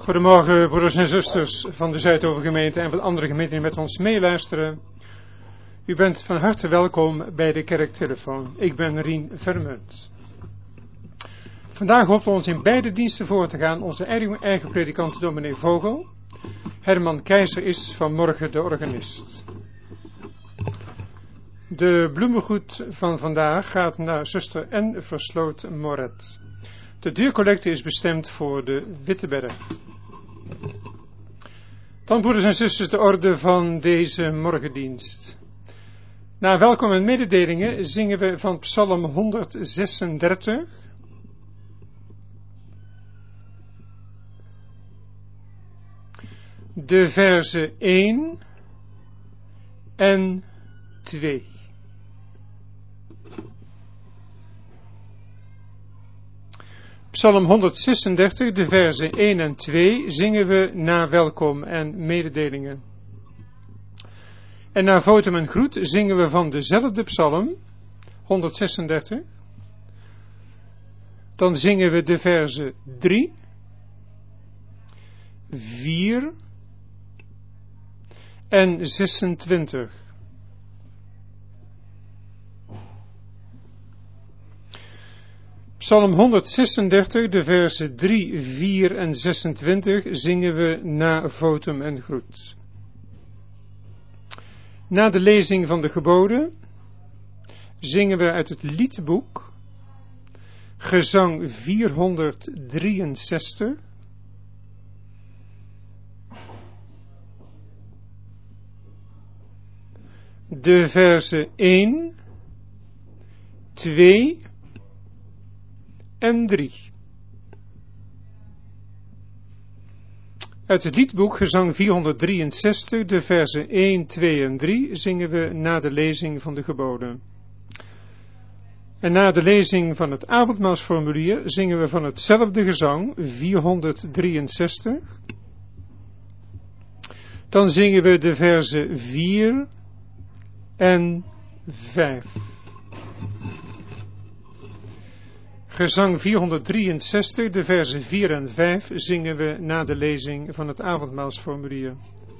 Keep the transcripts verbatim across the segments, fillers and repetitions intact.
Goedemorgen broeders en zusters van de Zuidovergemeente en van andere gemeenten die met ons meeluisteren. U bent van harte welkom bij de kerktelefoon. Ik ben Rien Vermunt. Vandaag hoopt ons in beide diensten voor te gaan onze eigen, eigen predikant dominee Vogel. Herman Keizer is vanmorgen de organist. De bloemengoed van vandaag gaat naar zuster N. Versloot Moret. De deurcollecte is bestemd voor de Witteberg. Dan, broeders en zusters, de orde van deze morgendienst. Na welkom en mededelingen zingen we van Psalm honderdzesendertig. De verzen één en twee. Psalm honderdzesendertig, de verzen één en twee, zingen we na welkom en mededelingen. En na votum en groet zingen we van dezelfde psalm, honderdzesendertig. Dan zingen we de verzen drie, vier en zesentwintig. Psalm honderdzesendertig, de versen drie, vier en zesentwintig zingen we na votum en groet. Na de lezing van de geboden zingen we uit het liedboek gezang vierhonderddrieënzestig. De versen één, twee en drie. Uit het liedboek gezang vierhonderddrieënzestig, de versen één, twee en drie zingen we na de lezing van de geboden. En na de lezing van het avondmaalsformulier zingen we van hetzelfde gezang vierhonderddrieënzestig. Dan zingen we de versen vier en vijf. Gezang vierhonderddrieënzestig, de versen vier en vijf zingen we na de lezing van het avondmaalsformulier.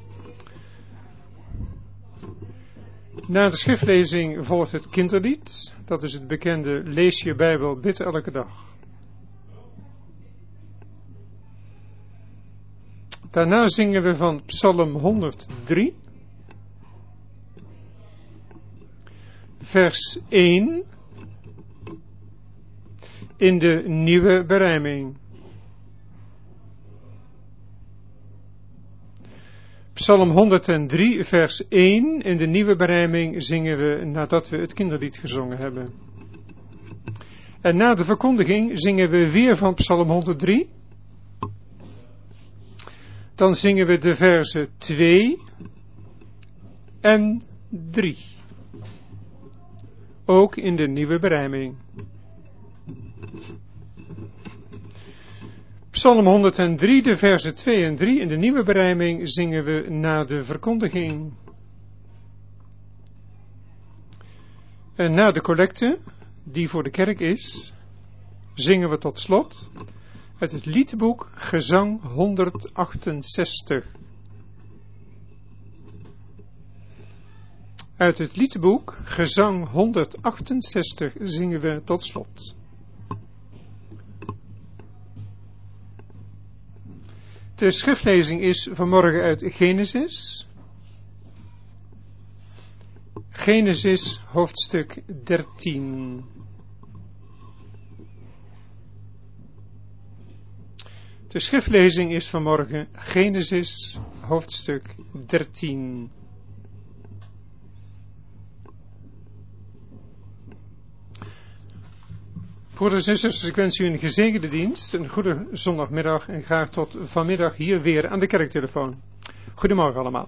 Na de schriftlezing volgt het kinderlied, dat is het bekende Lees je Bijbel, bid elke dag. Daarna zingen we van Psalm honderddrie, vers één, in de nieuwe berijming. Psalm honderddrie, vers één, in de nieuwe berijming zingen we nadat we het kinderlied gezongen hebben. En na de verkondiging zingen we weer van Psalm honderddrie. Dan zingen we de versen twee en drie. Ook in de nieuwe berijming. Psalm honderddrie, de versen twee en drie, in de nieuwe berijming zingen we na de verkondiging. En na de collecte, die voor de kerk is, zingen we tot slot uit het liedboek gezang honderdachtenzestig. Uit het liedboek gezang honderdachtenzestig zingen we tot slot. De schriftlezing is vanmorgen uit Genesis. Genesis hoofdstuk dertien. De schriftlezing is vanmorgen Genesis hoofdstuk dertien. Broeders en zusters, ik wens u een gezegende dienst, een goede zondagmiddag en graag tot vanmiddag hier weer aan de kerktelefoon. Goedemorgen allemaal.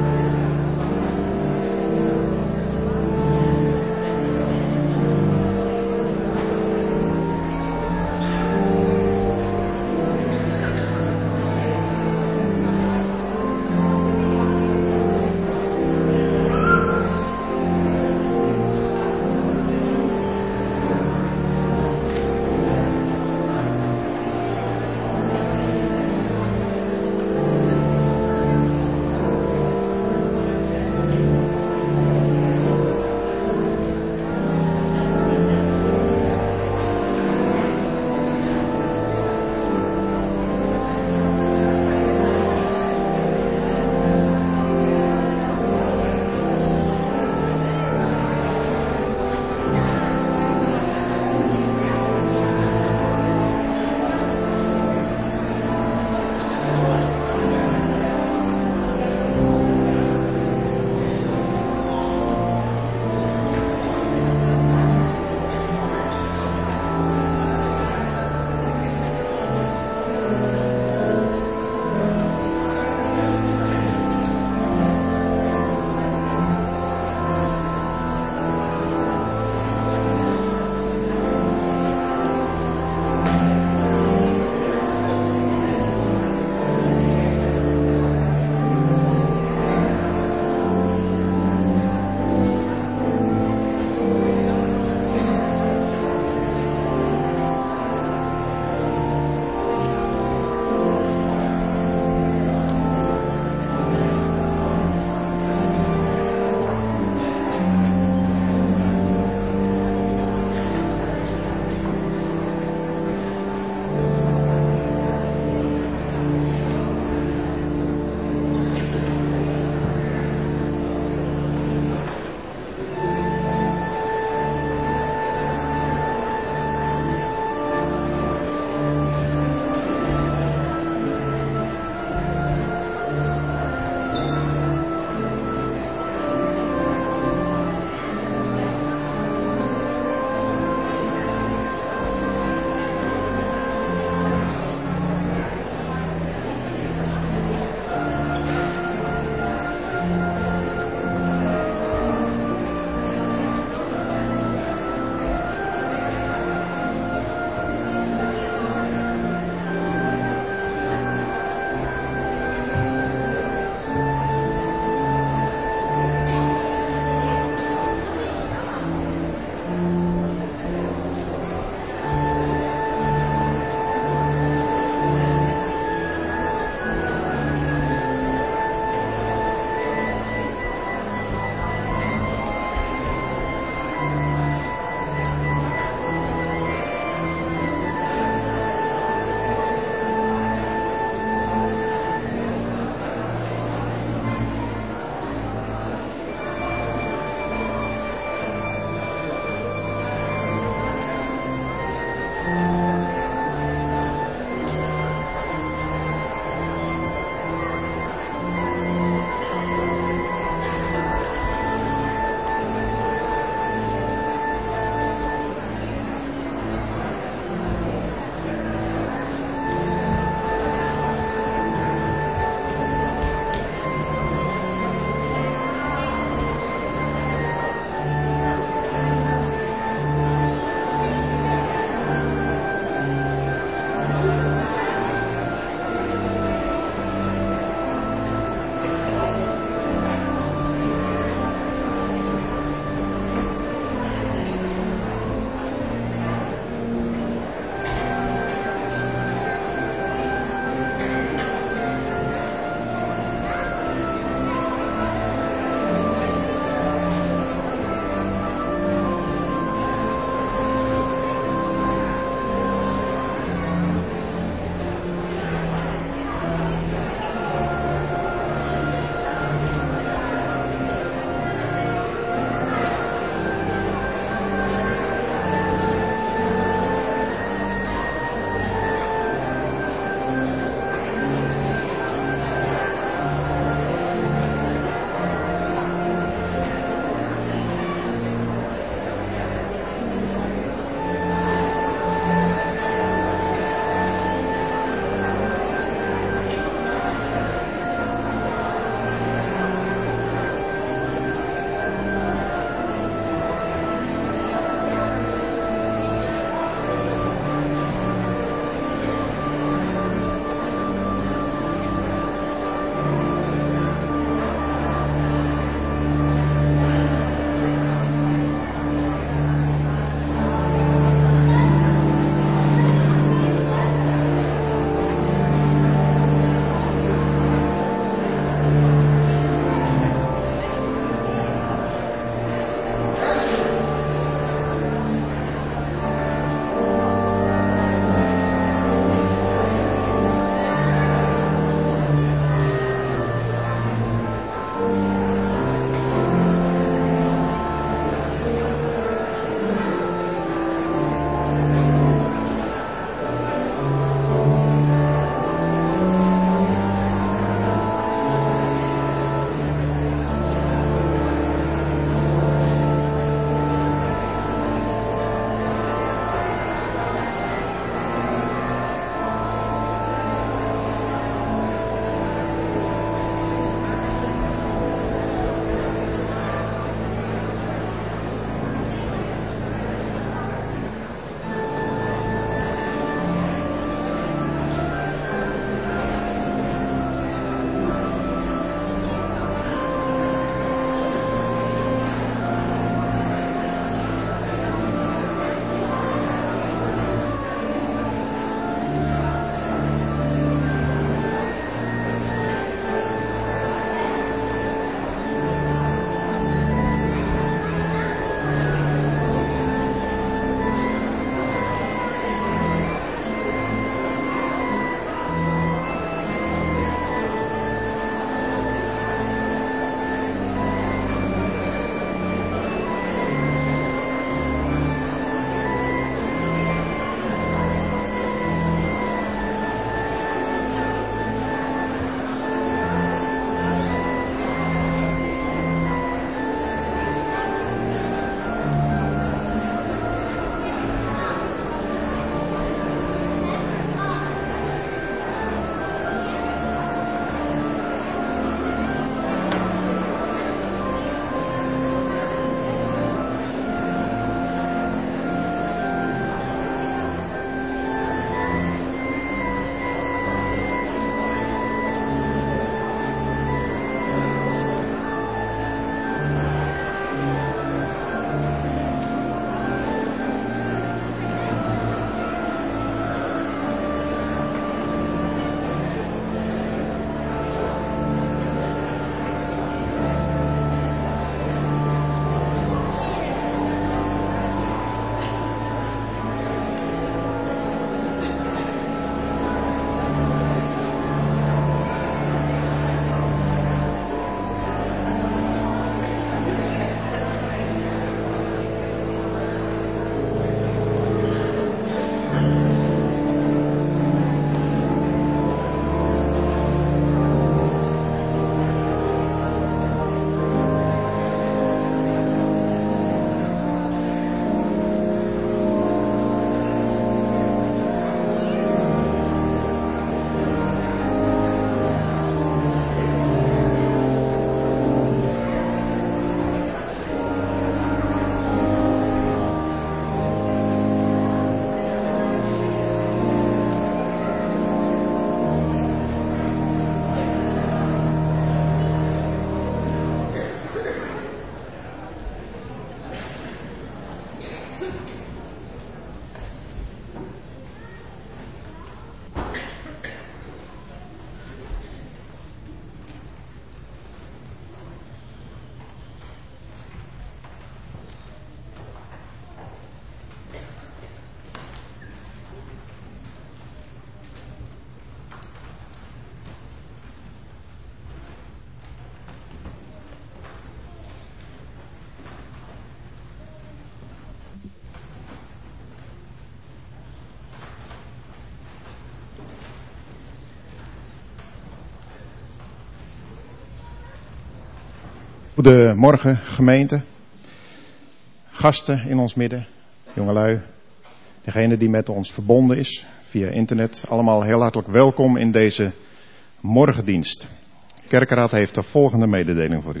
Goedemorgen gemeente, gasten in ons midden, jongelui, degene die met ons verbonden is via internet. Allemaal heel hartelijk welkom in deze morgendienst. De Kerkenraad heeft de volgende mededeling voor u.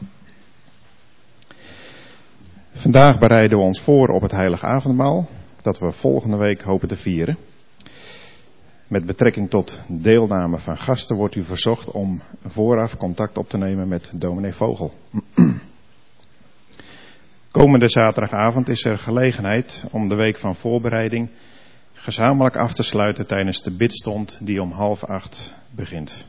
Vandaag bereiden we ons voor op het Heilige Avondmaal, dat we volgende week hopen te vieren. Met betrekking tot deelname van gasten wordt u verzocht om vooraf contact op te nemen met dominee Vogel. Komende zaterdagavond is er gelegenheid om de week van voorbereiding gezamenlijk af te sluiten tijdens de bidstond die om half acht begint.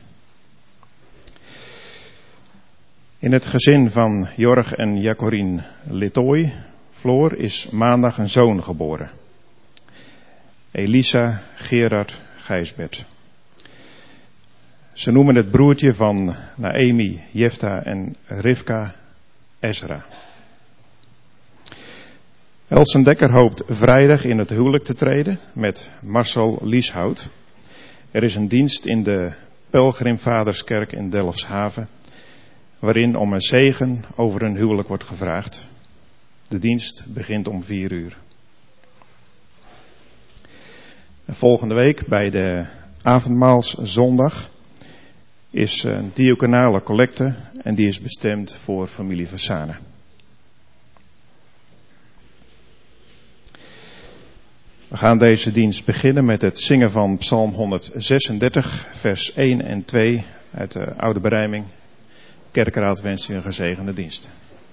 In het gezin van Jorg en Jacorien Littooi Floor is maandag een zoon geboren. Elisa Gerard Gijsbert. Ze noemen het broertje van Naemi, Jefta en Rivka Ezra. Elsen Dekker hoopt vrijdag in het huwelijk te treden met Marcel Lieshout. Er is een dienst in de Pelgrimvaderskerk in Delfshaven, waarin om een zegen over een huwelijk wordt gevraagd. De dienst begint om vier uur. Volgende week bij de avondmaalszondag is een diaconale collecte en die is bestemd voor familie Versane. We gaan deze dienst beginnen met het zingen van Psalm honderdzesendertig, vers één en twee uit de Oude Berijming. Kerkenraad wenst u een gezegende dienst.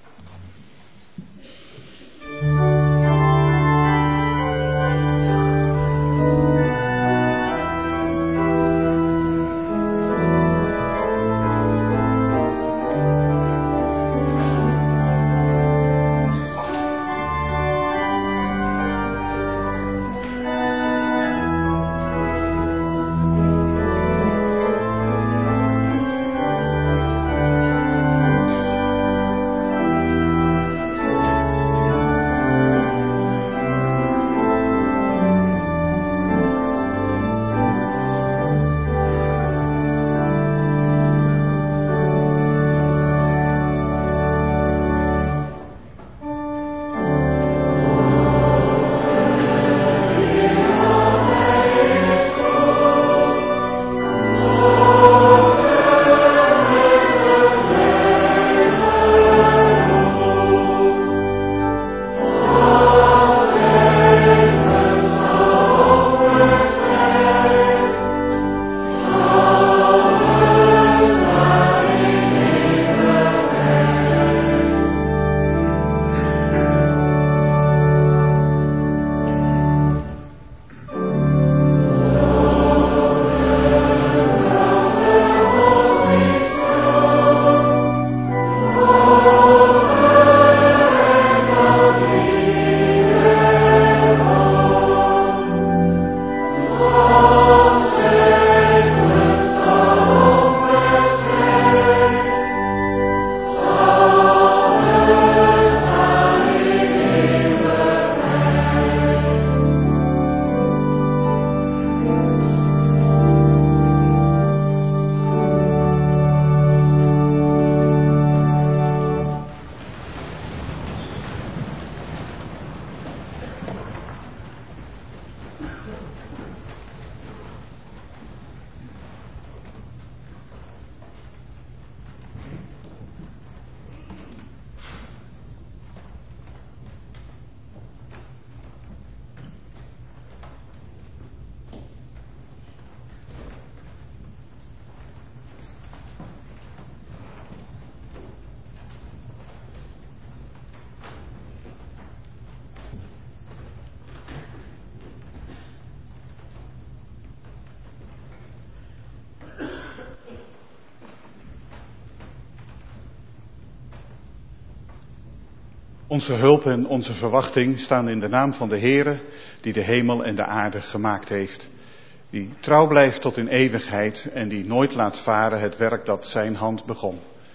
Onze hulp en onze verwachting staan in de naam van de Heere, die de hemel en de aarde gemaakt heeft. Die trouw blijft tot in eeuwigheid en die nooit laat varen het werk dat zijn hand begon.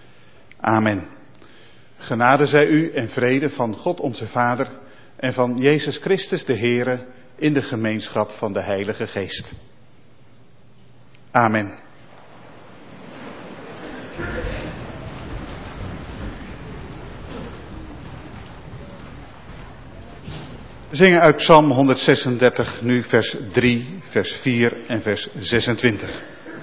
Amen. Genade zij u en vrede van God onze Vader en van Jezus Christus de Heere in de gemeenschap van de Heilige Geest. Amen. We zingen uit Psalm honderdzesendertig, nu vers drie, vers vier en vers zesentwintig.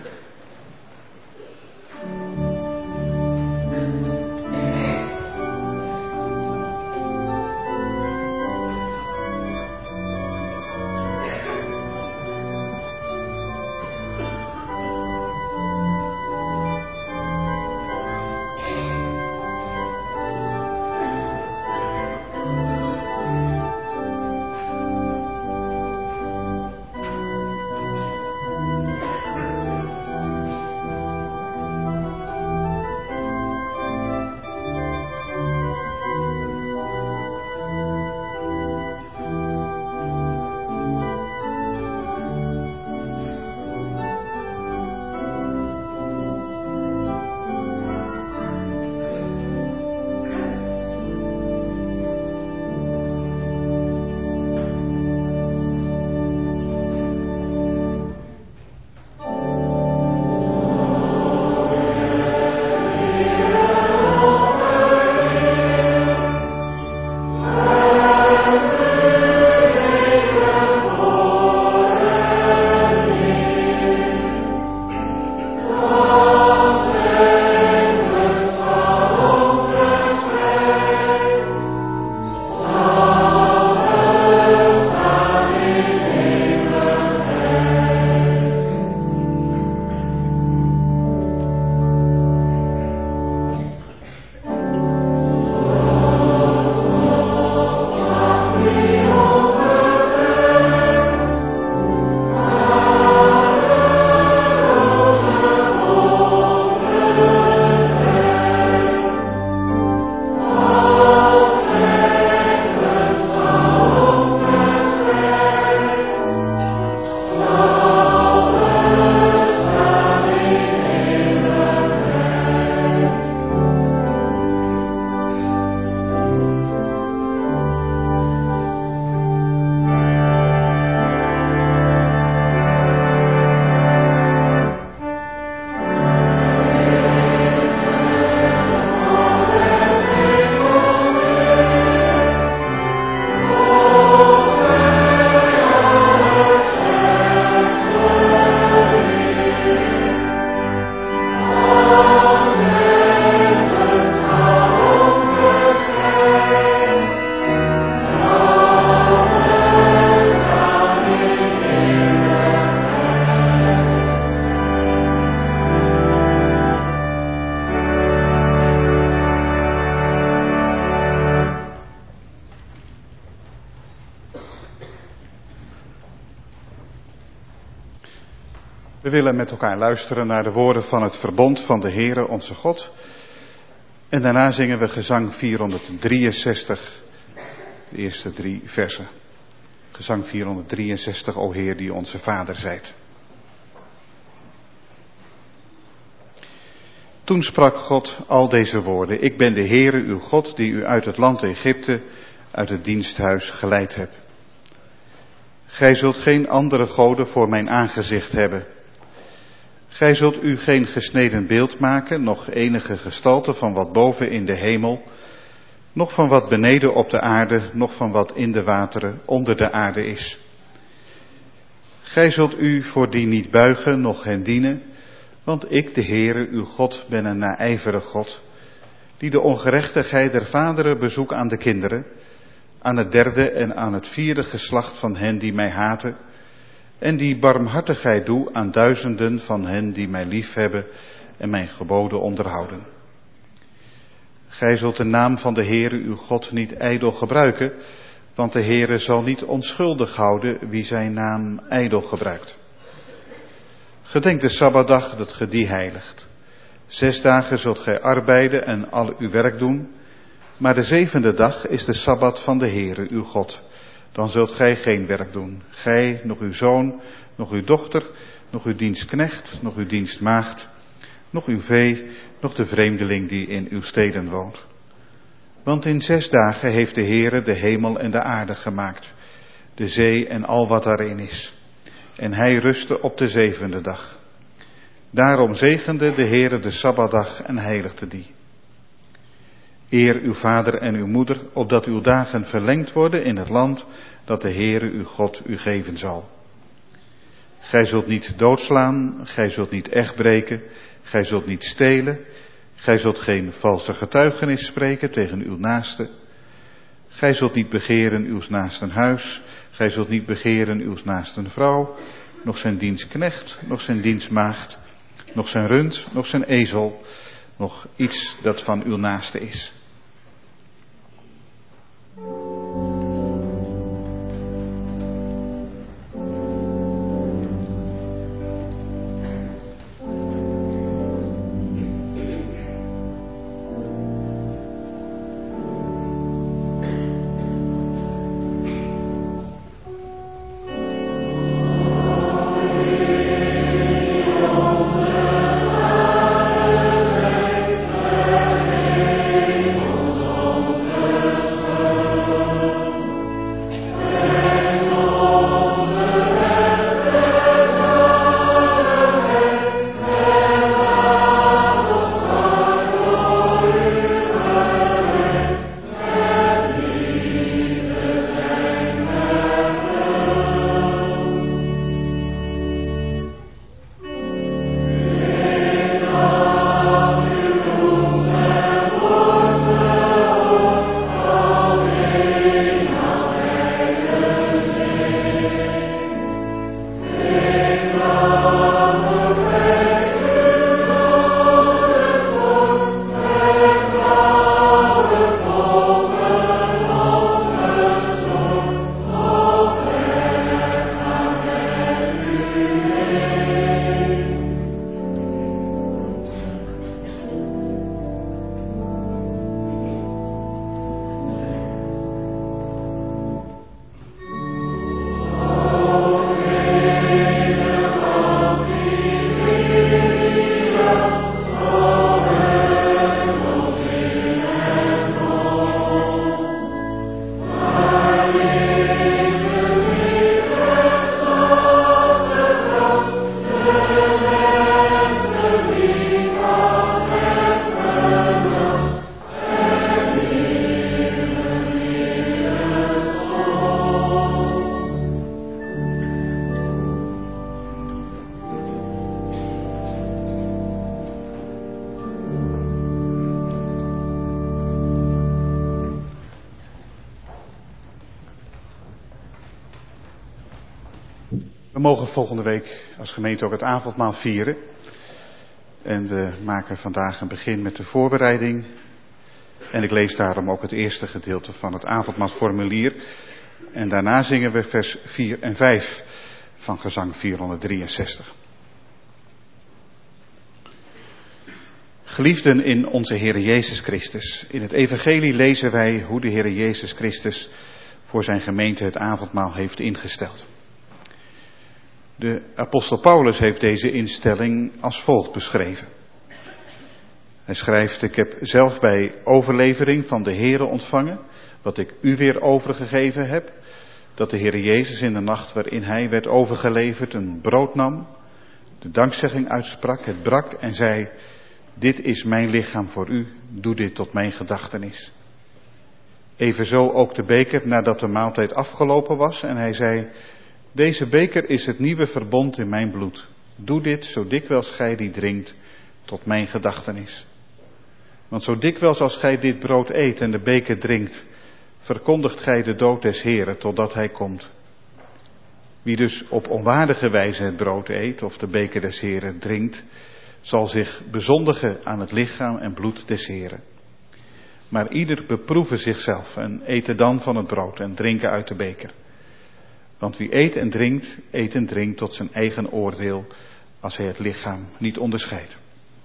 We willen met elkaar luisteren naar de woorden van het verbond van de Heere onze God. En daarna zingen we gezang vierhonderddrieënzestig, de eerste drie versen. Gezang vierhonderddrieënzestig, o Heer die onze Vader zijt. Toen sprak God al deze woorden. Ik ben de Heere uw God die u uit het land Egypte, uit het diensthuis geleid hebt. Gij zult geen andere goden voor mijn aangezicht hebben. Gij zult u geen gesneden beeld maken, noch enige gestalte van wat boven in de hemel, noch van wat beneden op de aarde, noch van wat in de wateren onder de aarde is. Gij zult u voor die niet buigen, noch hen dienen, want ik, de Heere, uw God, ben een naijverig God, die de ongerechtigheid der vaderen bezoekt aan de kinderen, aan het derde en aan het vierde geslacht van hen die mij haten, en die barmhartigheid doe aan duizenden van hen die mij liefhebben en mijn geboden onderhouden. Gij zult de naam van de Heere uw God niet ijdel gebruiken, want de Heere zal niet onschuldig houden wie zijn naam ijdel gebruikt. Gedenk de Sabbatdag dat ge die heiligt. Zes dagen zult gij arbeiden en al uw werk doen, maar de zevende dag is de Sabbat van de Heere uw God. Dan zult gij geen werk doen. Gij, nog uw zoon, nog uw dochter, nog uw dienstknecht, nog uw dienstmaagd, nog uw vee, nog de vreemdeling die in uw steden woont. Want in zes dagen heeft de Heere de hemel en de aarde gemaakt, de zee en al wat daarin is. En hij rustte op de zevende dag. Daarom zegende de Heere de Sabbatdag en heiligde die. Eer uw vader en uw moeder, opdat uw dagen verlengd worden in het land dat de Heere uw God u geven zal. Gij zult niet doodslaan, gij zult niet echt breken, gij zult niet stelen, gij zult geen valse getuigenis spreken tegen uw naaste. Gij zult niet begeren uws naasten huis, gij zult niet begeren uws naasten vrouw, nog zijn dienstknecht, nog zijn dienstmaagd, nog zijn rund, nog zijn ezel, nog iets dat van uw naaste is. We mogen volgende week als gemeente ook het avondmaal vieren. En we maken vandaag een begin met de voorbereiding. En ik lees daarom ook het eerste gedeelte van het avondmaalsformulier. En daarna zingen we vers vier en vijf van gezang vierhonderddrieënzestig. Geliefden in onze Heere Jezus Christus. In het evangelie lezen wij hoe de Heere Jezus Christus voor zijn gemeente het avondmaal heeft ingesteld. De apostel Paulus heeft deze instelling als volgt beschreven. Hij schrijft: ik heb zelf bij overlevering van de Heere ontvangen, wat ik u weer overgegeven heb, dat de Heere Jezus in de nacht waarin hij werd overgeleverd een brood nam, de dankzegging uitsprak, het brak en zei: dit is mijn lichaam voor u, doe dit tot mijn gedachtenis. Evenzo ook de beker nadat de maaltijd afgelopen was en hij zei: deze beker is het nieuwe verbond in mijn bloed. Doe dit zo dikwijls gij die drinkt tot mijn gedachtenis. Want zo dikwijls als gij dit brood eet en de beker drinkt, verkondigt gij de dood des Heeren totdat hij komt. Wie dus op onwaardige wijze het brood eet of de beker des Heeren drinkt, zal zich bezondigen aan het lichaam en bloed des Heeren. Maar ieder beproeve zichzelf en ete dan van het brood en drinken uit de beker. Want wie eet en drinkt, eet en drinkt tot zijn eigen oordeel, als hij het lichaam niet onderscheidt.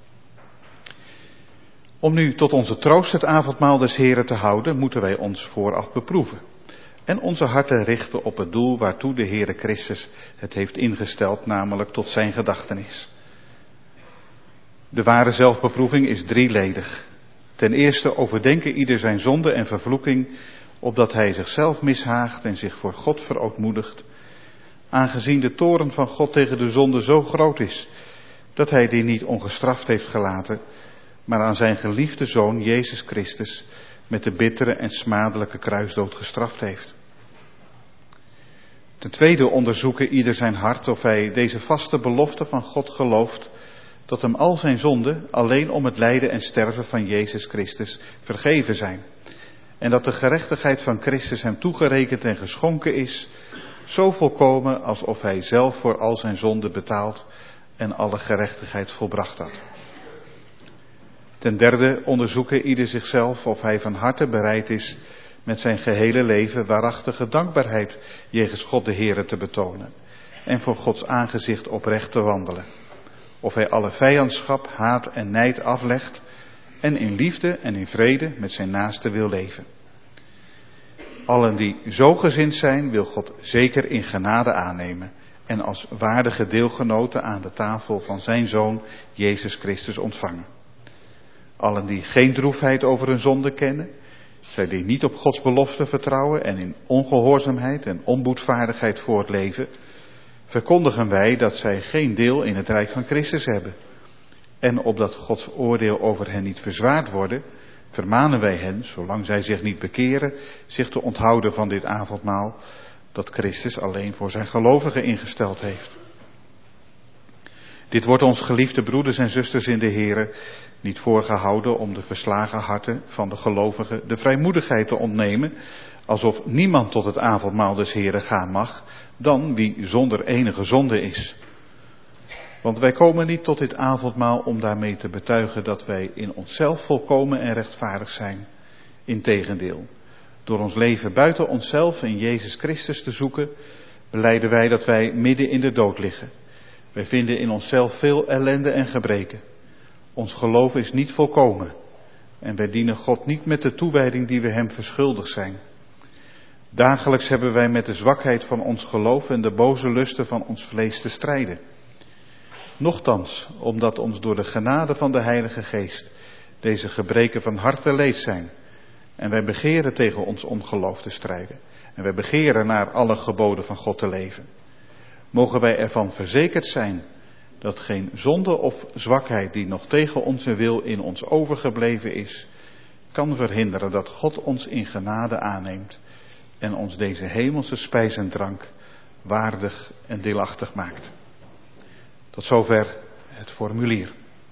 Om nu tot onze troost het avondmaal des Heeren te houden, moeten wij ons vooraf beproeven. En onze harten richten op het doel waartoe de Heere Christus het heeft ingesteld, namelijk tot zijn gedachtenis. De ware zelfbeproeving is drieledig. Ten eerste overdenken ieder zijn zonde en vervloeking, opdat hij zichzelf mishaagt en zich voor God verootmoedigt, aangezien de toorn van God tegen de zonde zo groot is, dat hij die niet ongestraft heeft gelaten, maar aan zijn geliefde Zoon Jezus Christus met de bittere en smadelijke kruisdood gestraft heeft. Ten tweede onderzoeken ieder zijn hart of hij deze vaste belofte van God gelooft, dat hem al zijn zonden alleen om het lijden en sterven van Jezus Christus vergeven zijn. En dat de gerechtigheid van Christus hem toegerekend en geschonken is, zo volkomen alsof hij zelf voor al zijn zonden betaald en alle gerechtigheid volbracht had. Ten derde onderzoeken ieder zichzelf of hij van harte bereid is met zijn gehele leven waarachtige dankbaarheid jegens God de Heere te betonen en voor Gods aangezicht oprecht te wandelen. Of hij alle vijandschap, haat en nijd aflegt en in liefde en in vrede met zijn naaste wil leven. Allen die zo gezind zijn, wil God zeker in genade aannemen en als waardige deelgenoten aan de tafel van zijn Zoon Jezus Christus ontvangen. Allen die geen droefheid over hun zonde kennen, zij die niet op Gods belofte vertrouwen en in ongehoorzaamheid en onboedvaardigheid voortleven, verkondigen wij dat zij geen deel in het rijk van Christus hebben. En opdat Gods oordeel over hen niet verzwaard worden, vermanen wij hen, zolang zij zich niet bekeren, zich te onthouden van dit avondmaal, dat Christus alleen voor zijn gelovigen ingesteld heeft. Dit wordt ons geliefde broeders en zusters in de Here niet voorgehouden om de verslagen harten van de gelovigen de vrijmoedigheid te ontnemen, alsof niemand tot het avondmaal des Heren gaan mag, dan wie zonder enige zonde is. Want wij komen niet tot dit avondmaal om daarmee te betuigen dat wij in onszelf volkomen en rechtvaardig zijn. Integendeel, door ons leven buiten onszelf in Jezus Christus te zoeken, belijden wij dat wij midden in de dood liggen. Wij vinden in onszelf veel ellende en gebreken. Ons geloof is niet volkomen en wij dienen God niet met de toewijding die we hem verschuldigd zijn. Dagelijks hebben wij met de zwakheid van ons geloof en de boze lusten van ons vlees te strijden. Nochtans, omdat ons door de genade van de Heilige Geest deze gebreken van harte leed zijn. En wij begeren tegen ons ongeloof te strijden. En wij begeren naar alle geboden van God te leven. Mogen wij ervan verzekerd zijn dat geen zonde of zwakheid die nog tegen onze wil in ons overgebleven is, kan verhinderen dat God ons in genade aanneemt en ons deze hemelse spijs en drank waardig en deelachtig maakt. Tot zover het formulier.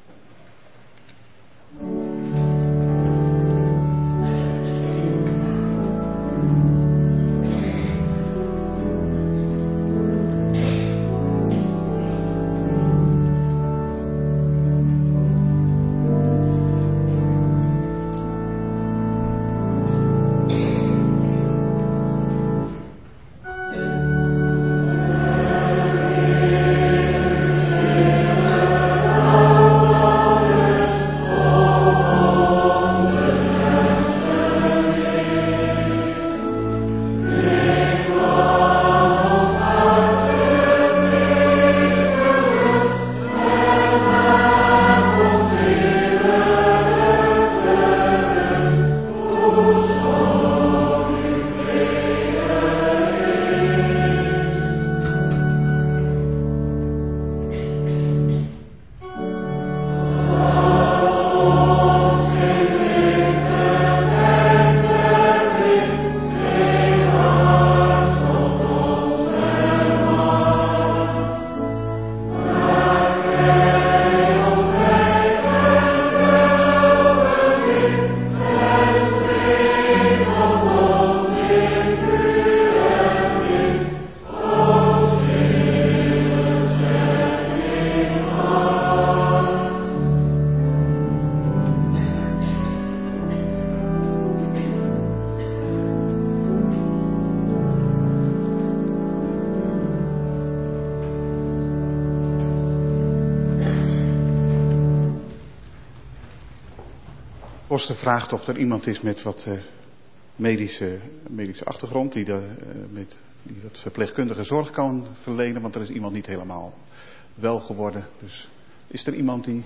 Posten vraagt of er iemand is met wat uh, medische, medische achtergrond die, de, uh, met, die wat verpleegkundige zorg kan verlenen, want er is iemand niet helemaal wel geworden. Dus is er iemand die...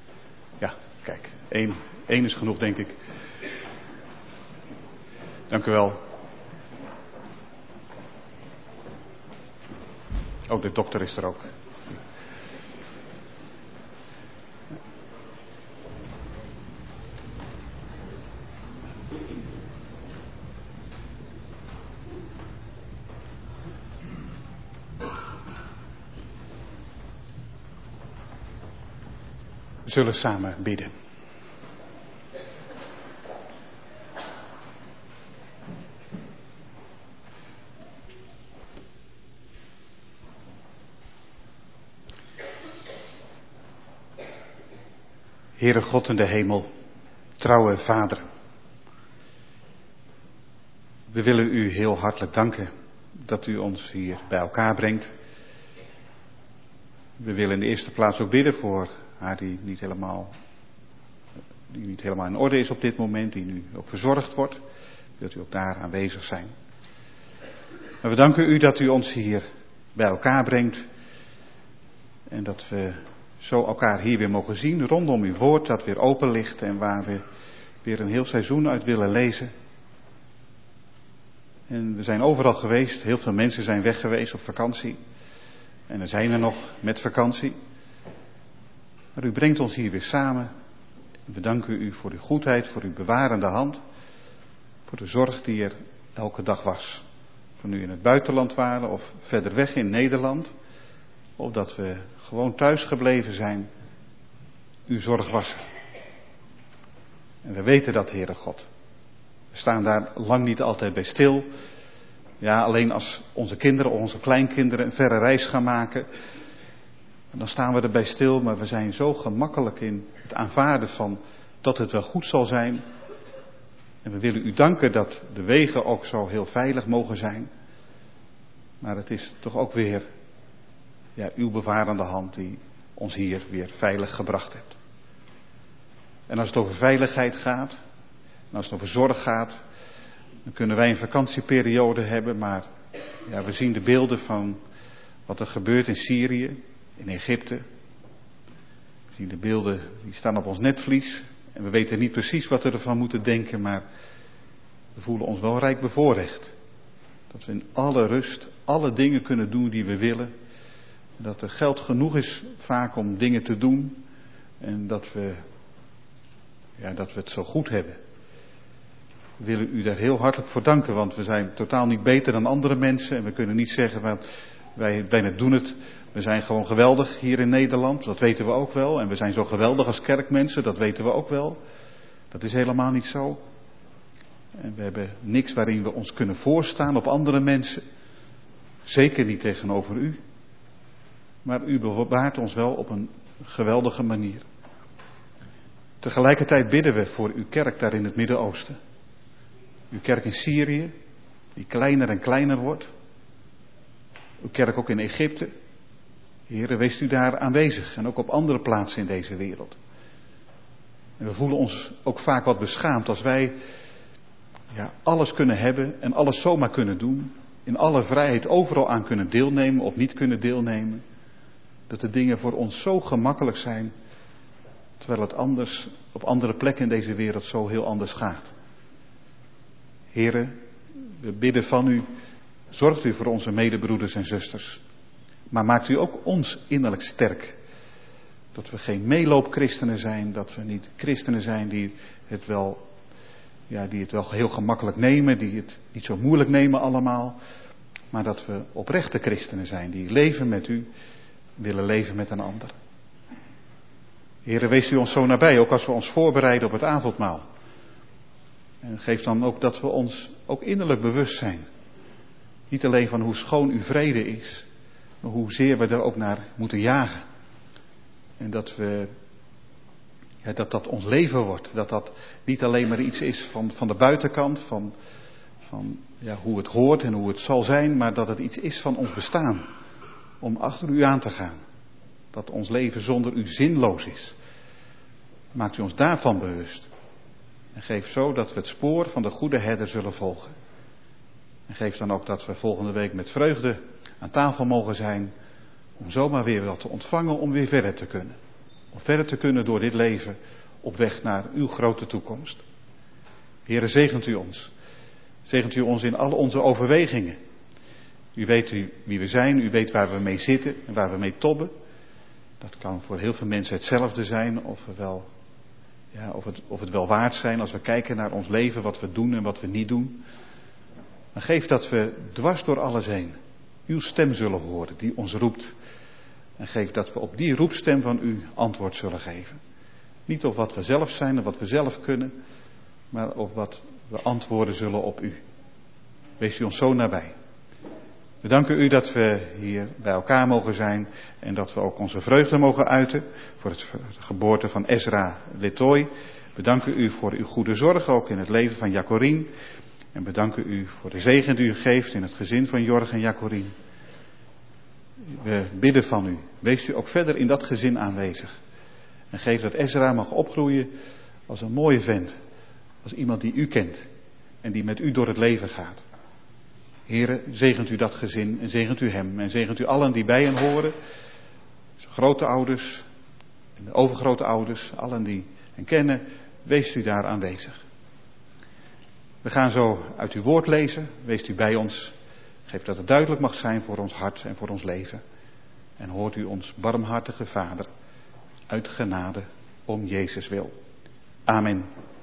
Ja, kijk, één, één is genoeg denk ik. Dank u wel. Ook de dokter is er ook. We zullen samen bidden. Heere God in de hemel, trouwe Vader. We willen u heel hartelijk danken dat u ons hier bij elkaar brengt. We willen in de eerste plaats ook bidden voor haar die niet helemaal, die niet helemaal in orde is op dit moment, die nu ook verzorgd wordt. Dat u ook daar aanwezig zijn. Maar we danken u dat u ons hier bij elkaar brengt en dat we zo elkaar hier weer mogen zien rondom uw woord dat weer open ligt en waar we weer een heel seizoen uit willen lezen. En we zijn overal geweest, heel veel mensen zijn weg geweest op vakantie. En er zijn er nog met vakantie. Maar u brengt ons hier weer samen. We danken u voor uw goedheid, voor uw bewarende hand. Voor de zorg die er elke dag was. Of we nu in het buitenland waren of verder weg in Nederland. Of dat we gewoon thuis gebleven zijn. Uw zorg was er. En we weten dat, Heere God. We staan daar lang niet altijd bij stil. Ja, alleen als onze kinderen of onze kleinkinderen een verre reis gaan maken. Dan staan we erbij stil, maar we zijn zo gemakkelijk in het aanvaarden van dat het wel goed zal zijn. En we willen u danken dat de wegen ook zo heel veilig mogen zijn. Maar het is toch ook weer ja, uw bevarende hand die ons hier weer veilig gebracht hebt. En als het over veiligheid gaat, en als het over zorg gaat, dan kunnen wij een vakantieperiode hebben, maar ja, we zien de beelden van wat er gebeurt in Syrië, in Egypte. We zien de beelden, die staan op ons netvlies. En we weten niet precies wat we ervan moeten denken, maar we voelen ons wel rijk bevoorrecht. Dat we in alle rust alle dingen kunnen doen die we willen. Dat er geld genoeg is vaak om dingen te doen. En dat we, ja, dat we het zo goed hebben. We willen u daar heel hartelijk voor danken, want we zijn totaal niet beter dan andere mensen. En we kunnen niet zeggen, van, wij, wij doen het, we zijn gewoon geweldig hier in Nederland. Dat weten we ook wel. En we zijn zo geweldig als kerkmensen, dat weten we ook wel. Dat is helemaal niet zo. En we hebben niks waarin we ons kunnen voorstaan op andere mensen. Zeker niet tegenover u. Maar u bewaart ons wel op een geweldige manier. Tegelijkertijd bidden we voor uw kerk daar in het Midden-Oosten. Uw kerk in Syrië, die kleiner en kleiner wordt. Uw kerk ook in Egypte. Heere, wees u daar aanwezig en ook op andere plaatsen in deze wereld. En we voelen ons ook vaak wat beschaamd als wij ja, alles kunnen hebben en alles zomaar kunnen doen. In alle vrijheid overal aan kunnen deelnemen of niet kunnen deelnemen. Dat de dingen voor ons zo gemakkelijk zijn, terwijl het anders op andere plekken in deze wereld zo heel anders gaat. Heren, we bidden van u, zorgt u voor onze medebroeders en zusters. Maar maakt u ook ons innerlijk sterk. Dat we geen meeloopchristenen zijn, dat we niet christenen zijn die het wel, ja, die het wel heel gemakkelijk nemen, die het niet zo moeilijk nemen allemaal. Maar dat we oprechte christenen zijn, die leven met u, willen leven met een ander. Heren, wees u ons zo nabij, ook als we ons voorbereiden op het avondmaal. En geef dan ook dat we ons ook innerlijk bewust zijn. Niet alleen van hoe schoon uw vrede is, maar hoezeer we er ook naar moeten jagen. En dat we, ja, dat dat ons leven wordt. Dat dat niet alleen maar iets is van, van de buitenkant, van, van ja, hoe het hoort en hoe het zal zijn, maar dat het iets is van ons bestaan. Om achter u aan te gaan. Dat ons leven zonder u zinloos is. Maakt u ons daarvan bewust. En geef zo dat we het spoor van de goede herder zullen volgen. En geef dan ook dat we volgende week met vreugde aan tafel mogen zijn. Om zomaar weer wat te ontvangen om weer verder te kunnen. Om verder te kunnen door dit leven op weg naar uw grote toekomst. Heere, zegent u ons. Zegent u ons in alle onze overwegingen. U weet wie we zijn, u weet waar we mee zitten en waar we mee tobben. Dat kan voor heel veel mensen hetzelfde zijn, of, we wel, ja, of, het, of het wel waard zijn als we kijken naar ons leven, wat we doen en wat we niet doen. Maar geef dat we dwars door alles heen uw stem zullen horen die ons roept. En geef dat we op die roepstem van u antwoord zullen geven. Niet op wat we zelf zijn en wat we zelf kunnen, maar op wat we antwoorden zullen op u. Wees u ons zo nabij. We danken u dat we hier bij elkaar mogen zijn en dat we ook onze vreugde mogen uiten voor het geboorte van Ezra Letoy. We danken u voor uw goede zorg ook in het leven van Jacorien. En we danken u voor de zegen die u geeft in het gezin van Jorg en Jacorien. We bidden van u. Wees u ook verder in dat gezin aanwezig. En geef dat Ezra mag opgroeien als een mooie vent. Als iemand die u kent en die met u door het leven gaat. Here, zegent u dat gezin en zegent u hem en zegent u allen die bij hen horen. Zijn grote ouders en de overgrote ouders, allen die hen kennen, wees u daar aanwezig. We gaan zo uit uw woord lezen, wees u bij ons. Geef dat het duidelijk mag zijn voor ons hart en voor ons leven. En hoort u ons barmhartige Vader uit genade om Jezus wil. Amen.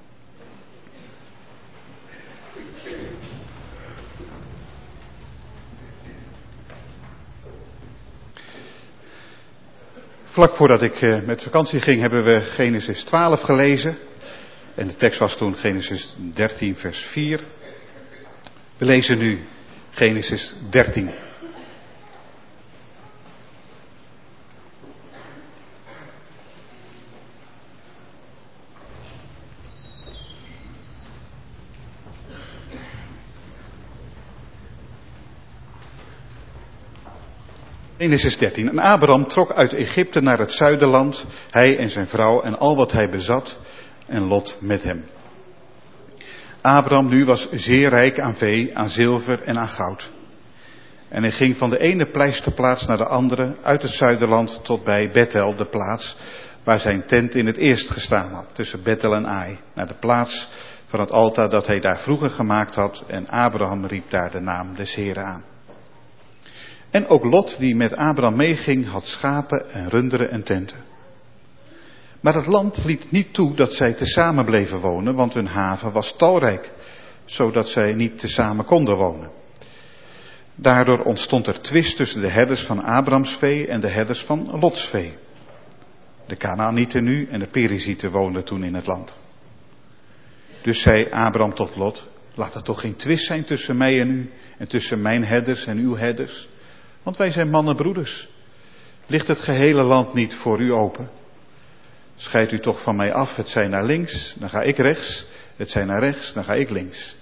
Vlak voordat ik met vakantie ging hebben we Genesis twaalf gelezen. En de tekst was toen Genesis dertien vers vier. We lezen nu Genesis dertien. Genesis dertien. En Abraham trok uit Egypte naar het zuiderland, hij en zijn vrouw en al wat hij bezat, en Lot met hem. Abraham nu was zeer rijk aan vee, aan zilver en aan goud. En hij ging van de ene pleisterplaats naar de andere, uit het zuiderland tot bij Bethel, de plaats waar zijn tent in het eerst gestaan had, tussen Bethel en Ai, naar de plaats van het altaar dat hij daar vroeger gemaakt had, en Abraham riep daar de naam des Heren aan. En ook Lot, die met Abraham meeging, had schapen en runderen en tenten. Maar het land liet niet toe dat zij tezamen bleven wonen, want hun haven was talrijk, zodat zij niet tezamen konden wonen. Daardoor ontstond er twist tussen de herders van Abrahams vee en de herders van Lots vee. De Kanaanieten nu en de Perizieten woonden toen in het land. Dus zei Abraham tot Lot, laat er toch geen twist zijn tussen mij en u, en tussen mijn herders en uw herders. Want wij zijn mannenbroeders. Ligt het gehele land niet voor u open? Scheid u toch van mij af, het zij naar links, dan ga ik rechts. Het zij naar rechts, dan ga ik links.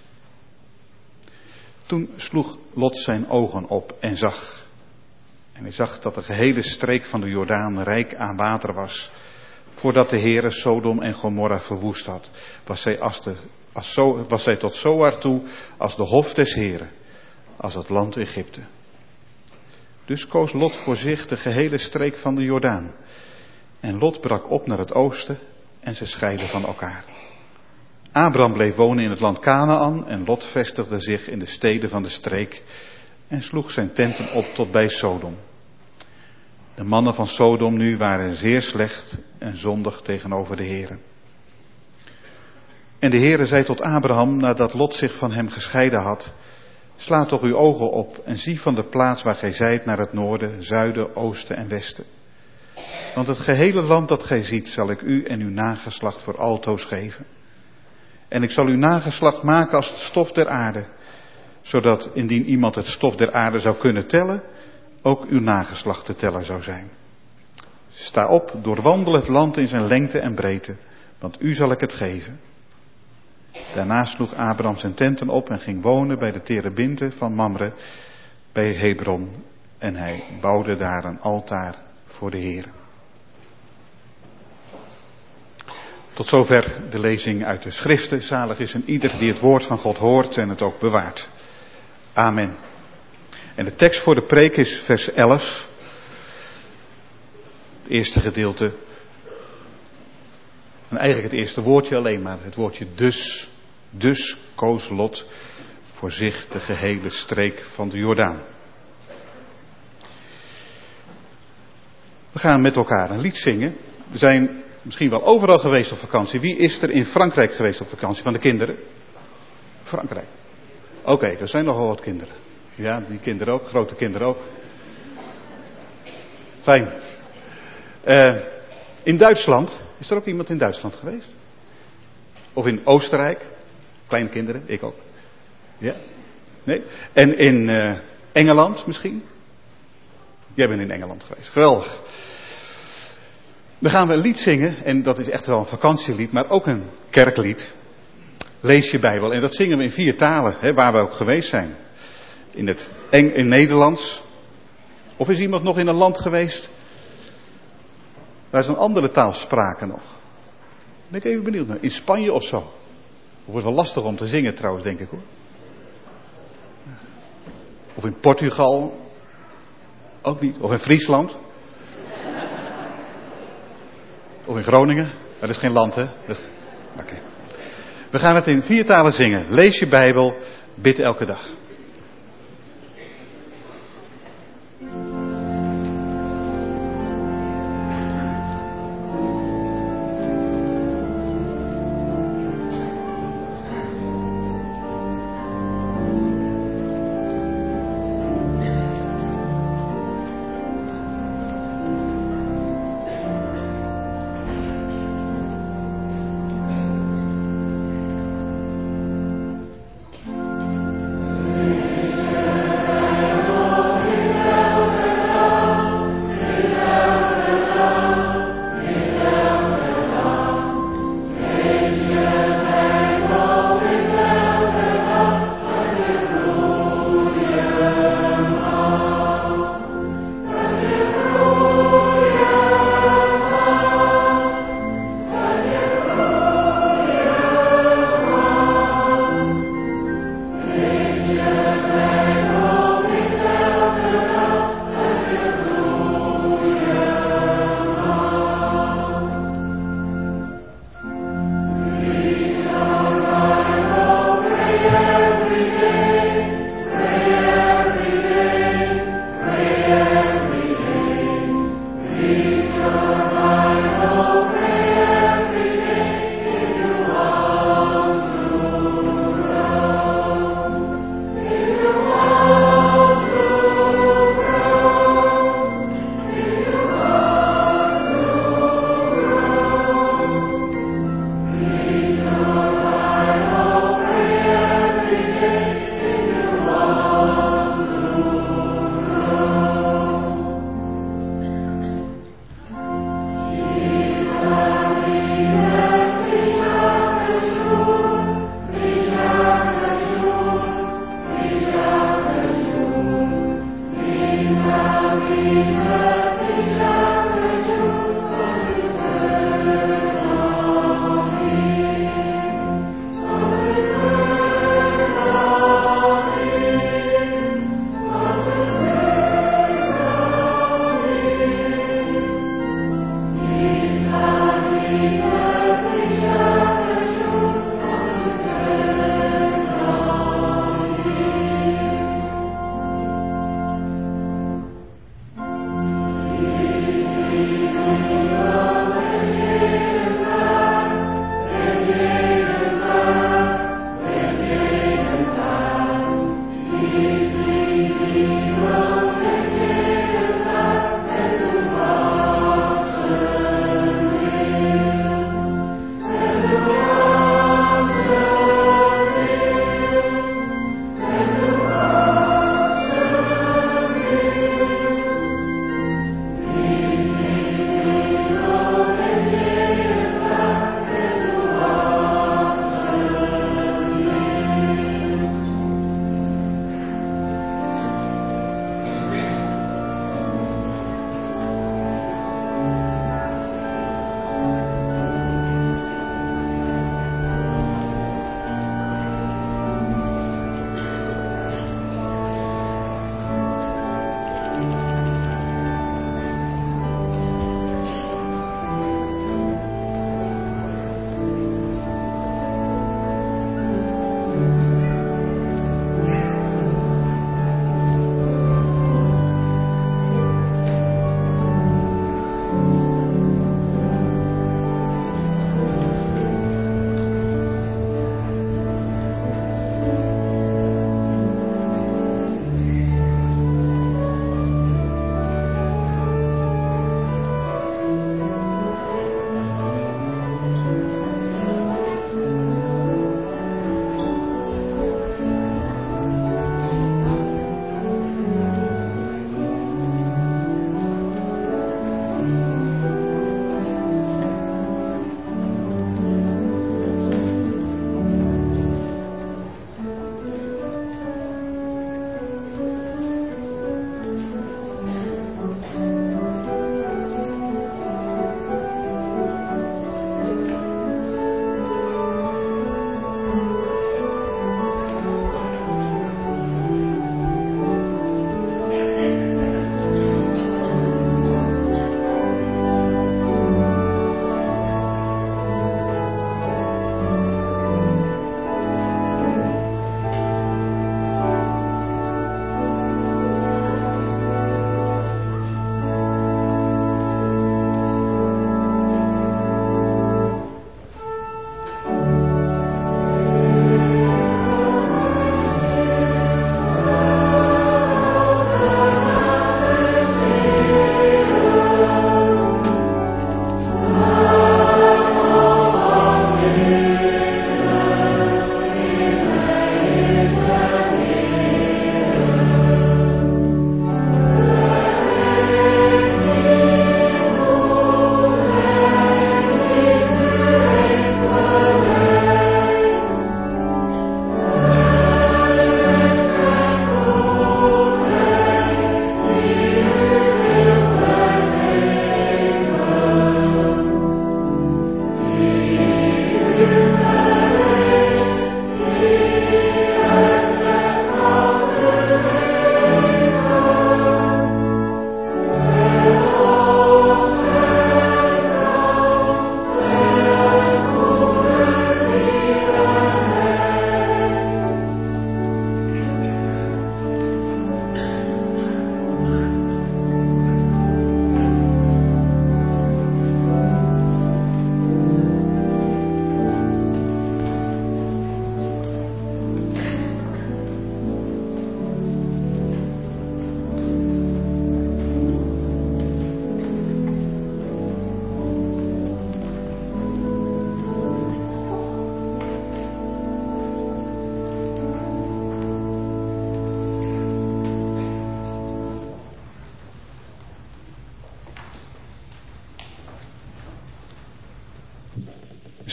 Toen sloeg Lot zijn ogen op en zag. En hij zag dat de gehele streek van de Jordaan rijk aan water was. Voordat de Heere Sodom en Gomorra verwoest had, was zij, als de, als zo, was zij tot Zoar toe als de hof des Heeren, als het land Egypte. Dus koos Lot voor zich de gehele streek van de Jordaan. En Lot brak op naar het oosten en ze scheidden van elkaar. Abraham bleef wonen in het land Kanaan en Lot vestigde zich in de steden van de streek en sloeg zijn tenten op tot bij Sodom. De mannen van Sodom nu waren zeer slecht en zondig tegenover de Heere. En de Heere zei tot Abraham, nadat Lot zich van hem gescheiden had, sla toch uw ogen op en zie van de plaats waar gij zijt naar het noorden, zuiden, oosten en westen. Want het gehele land dat gij ziet zal ik u en uw nageslacht voor altoos geven. En ik zal uw nageslacht maken als het stof der aarde, zodat indien iemand het stof der aarde zou kunnen tellen, ook uw nageslacht te tellen zou zijn. Sta op, doorwandel het land in zijn lengte en breedte, want u zal ik het geven. Daarna sloeg Abraham zijn tenten op en ging wonen bij de terebinten van Mamre bij Hebron. En hij bouwde daar een altaar voor de Heer. Tot zover de lezing uit de schriften. Zalig is een ieder die het woord van God hoort en het ook bewaart. Amen. En de tekst voor de preek is vers elf. Het eerste gedeelte. En eigenlijk het eerste woordje alleen maar. Het woordje dus. Dus koos Lot voor zich de gehele streek van de Jordaan. We gaan met elkaar een lied zingen. We zijn misschien wel overal geweest op vakantie. Wie is er in Frankrijk geweest op vakantie van de kinderen? Frankrijk. Oké, okay, er zijn nogal wat kinderen. Ja, die kinderen ook, grote kinderen ook. Fijn. Uh, in Duitsland Is er ook iemand in Duitsland geweest? Of in Oostenrijk? Kleine kinderen, ik ook. Ja? Nee? En in uh, Engeland misschien? Jij bent in Engeland geweest. Geweldig. Dan gaan we een lied zingen. En dat is echt wel een vakantielied. Maar ook een kerklied. Lees je Bijbel. En dat zingen we in vier talen. Hè, waar we ook geweest zijn. In het Eng, in Nederlands. Of is iemand nog in een land geweest waar ze een andere taal spraken nog? Ben ik even benieuwd naar. In Spanje of zo. Het wordt wel lastig om te zingen trouwens, denk ik hoor. Of in Portugal. Ook niet. Of in Friesland. Of in Groningen. Dat is geen land, hè? Oké. Okay. We gaan het in vier talen zingen. Lees je Bijbel. Bid elke dag.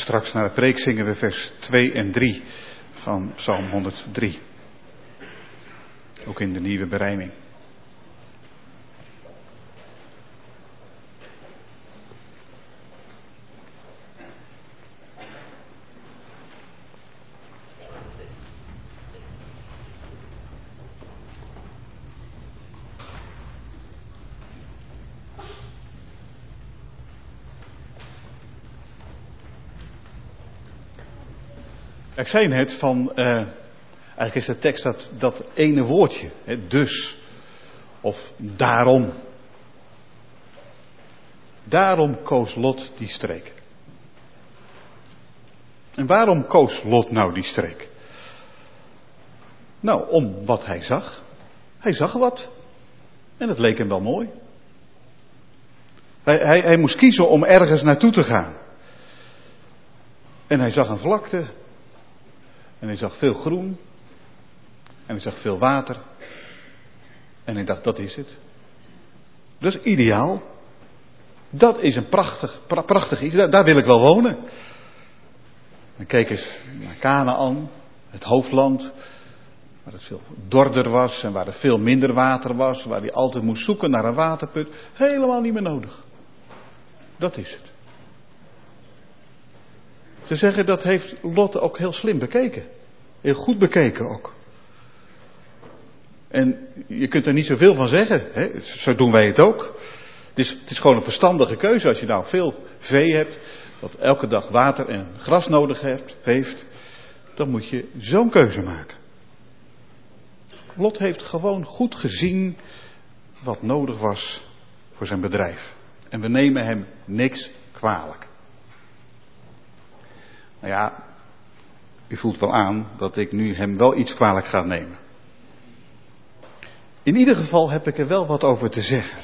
straks na de preek zingen we vers twee en drie van Psalm honderddrie. Ook in de nieuwe berijming. Ik zei net van, uh, eigenlijk is de tekst dat, dat ene woordje, hè, dus, of daarom. Daarom koos Lot die streek. En waarom koos Lot nou die streek? Nou, om wat hij zag. Hij zag wat. En dat leek hem wel mooi. Hij, hij, hij moest kiezen om ergens naartoe te gaan. En hij zag een vlakte. En hij zag veel groen. En hij zag veel water. En hij dacht, dat is het. Dat is ideaal. Dat is een prachtig, pra- prachtig iets. Daar, daar wil ik wel wonen. En keek eens naar Kanaän, het hoofdland. Waar het veel dorder was en waar er veel minder water was. Waar hij altijd moest zoeken naar een waterput. Helemaal niet meer nodig. Dat is het. Ze zeggen dat heeft Lot ook heel slim bekeken. Heel goed bekeken ook. En je kunt er niet zoveel van zeggen. Hè? Zo doen wij het ook. Het is, het is gewoon een verstandige keuze. Als je nou veel vee hebt. Dat elke dag water en gras nodig hebt, heeft. Dan moet je zo'n keuze maken. Lot heeft gewoon goed gezien wat nodig was voor zijn bedrijf. En we nemen hem niks kwalijk. Nou ja, u voelt wel aan dat ik nu hem wel iets kwalijk ga nemen. In ieder geval heb ik er wel wat over te zeggen.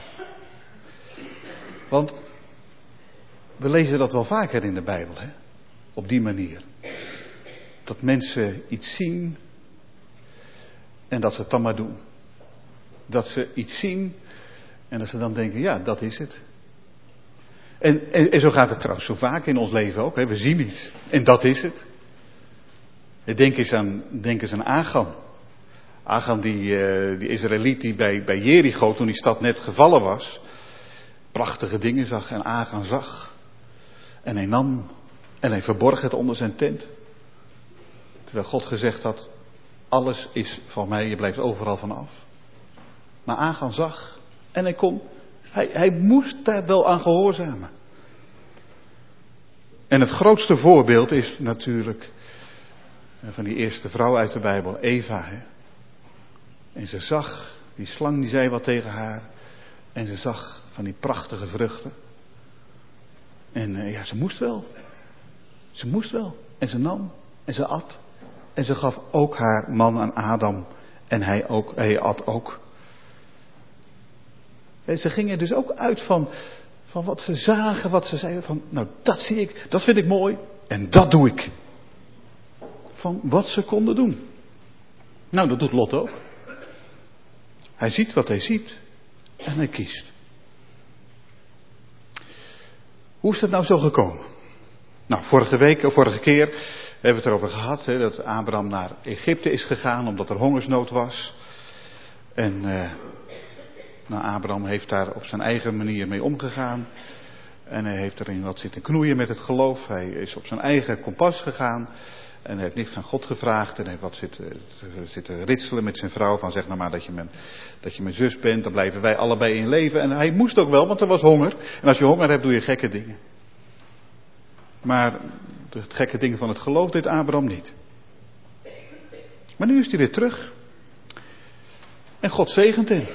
Want we lezen dat wel vaker in de Bijbel, hè? Op die manier. Dat mensen iets zien en dat ze het dan maar doen. Dat ze iets zien en dat ze dan denken, ja, dat is het. En, en, en zo gaat het trouwens zo vaak in ons leven ook. Hè? We zien iets. En dat is het. Denk eens aan, denk eens aan Achan. Achan, die, uh, die Israëliet die bij, bij Jericho, toen die stad net gevallen was, prachtige dingen zag. En Achan zag. En hij nam. En hij verborg het onder zijn tent. Terwijl God gezegd had, alles is van mij, je blijft overal vanaf. Maar Achan zag. En hij kon. Hij, hij moest daar wel aan gehoorzamen. En het grootste voorbeeld is natuurlijk van die eerste vrouw uit de Bijbel, Eva. Hè? En ze zag, die slang die zei wat tegen haar. En ze zag van die prachtige vruchten. En uh, ja, ze moest wel. Ze moest wel. En ze nam. En ze at. En ze gaf ook haar man aan Adam. En hij, ook, hij at ook. En ze gingen dus ook uit van, van wat ze zagen, wat ze zeiden van, nou dat zie ik, dat vind ik mooi en dat doe ik. Van wat ze konden doen. Nou, dat doet Lot ook. Hij ziet wat hij ziet en hij kiest. Hoe is dat nou zo gekomen? Nou, vorige week, of vorige keer hebben we het erover gehad, hè, dat Abraham naar Egypte is gegaan omdat er hongersnood was. En uh, nou, Abraham heeft daar op zijn eigen manier mee omgegaan. En hij heeft erin wat zitten knoeien met het geloof. Hij is op zijn eigen kompas gegaan. En hij heeft niks aan God gevraagd. En hij heeft wat zitten, zitten ritselen met zijn vrouw. Van zeg nou maar dat je, mijn, dat je mijn zus bent. Dan blijven wij allebei in leven. En hij moest ook wel, want er was honger. En als je honger hebt, doe je gekke dingen. Maar de gekke dingen van het geloof deed Abraham niet. Maar nu is hij weer terug. En God zegent hem.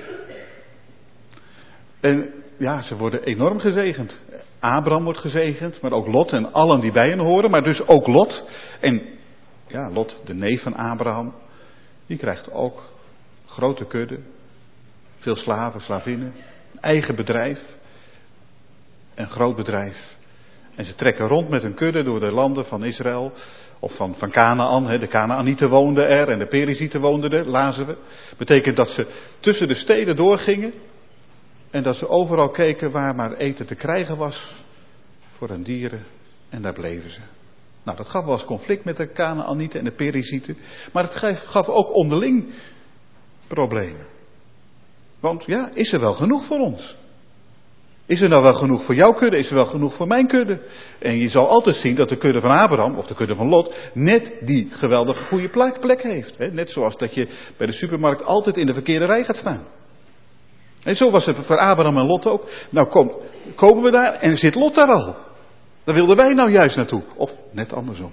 En ja, ze worden enorm gezegend. Abraham wordt gezegend, maar ook Lot en allen die bij hen horen. Maar dus ook Lot. En ja, Lot, de neef van Abraham, die krijgt ook grote kudde. Veel slaven, slavinnen. Eigen bedrijf. Een groot bedrijf. En ze trekken rond met een kudde door de landen van Israël. Of van, van Kanaän. Hè. De Kanaanieten woonden er en de Perizieten woonden er, lazen we. Betekent dat ze tussen de steden doorgingen. En dat ze overal keken waar maar eten te krijgen was voor hun dieren. En daar bleven ze. Nou, dat gaf wel eens conflict met de Kanaanieten en de Perizieten. Maar het gaf, gaf ook onderling problemen. Want ja, is er wel genoeg voor ons? Is er nou wel genoeg voor jouw kudde? Is er wel genoeg voor mijn kudde? En je zal altijd zien dat de kudde van Abraham, of de kudde van Lot, net die geweldige goede plek, plek heeft. Hè? Net zoals dat je bij de supermarkt altijd in de verkeerde rij gaat staan. En zo was het voor Abraham en Lot ook. Nou kom, komen we daar en zit Lot daar al. Daar wilden wij nou juist naartoe. Of net andersom.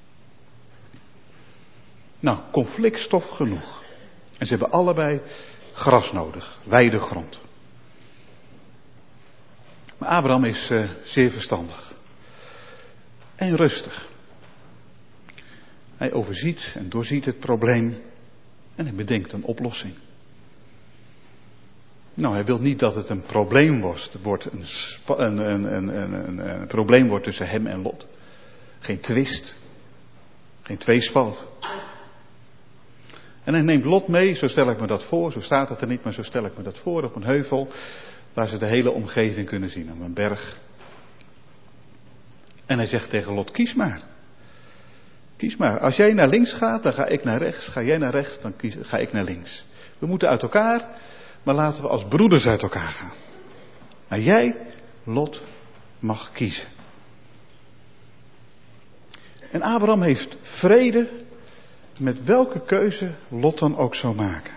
Nou, conflictstof genoeg. En ze hebben allebei gras nodig. Weidegrond. Maar Abraham is uh, zeer verstandig. En rustig. Hij overziet en doorziet het probleem. En hij bedenkt een oplossing. Nou, hij wil niet dat het een probleem wordt. Het wordt een, spa, een, een, een, een, een, een probleem wordt tussen hem en Lot. Geen twist. Geen tweespalt. En hij neemt Lot mee, zo stel ik me dat voor. Zo staat het er niet, maar zo stel ik me dat voor. Op een heuvel, waar ze de hele omgeving kunnen zien. Op een berg. En hij zegt tegen Lot, kies maar. Kies maar. Als jij naar links gaat, dan ga ik naar rechts. Ga jij naar rechts, dan kies, ga ik naar links. We moeten uit elkaar, maar laten we als broeders uit elkaar gaan. Maar jij, Lot, mag kiezen. En Abraham heeft vrede met welke keuze Lot dan ook zou maken.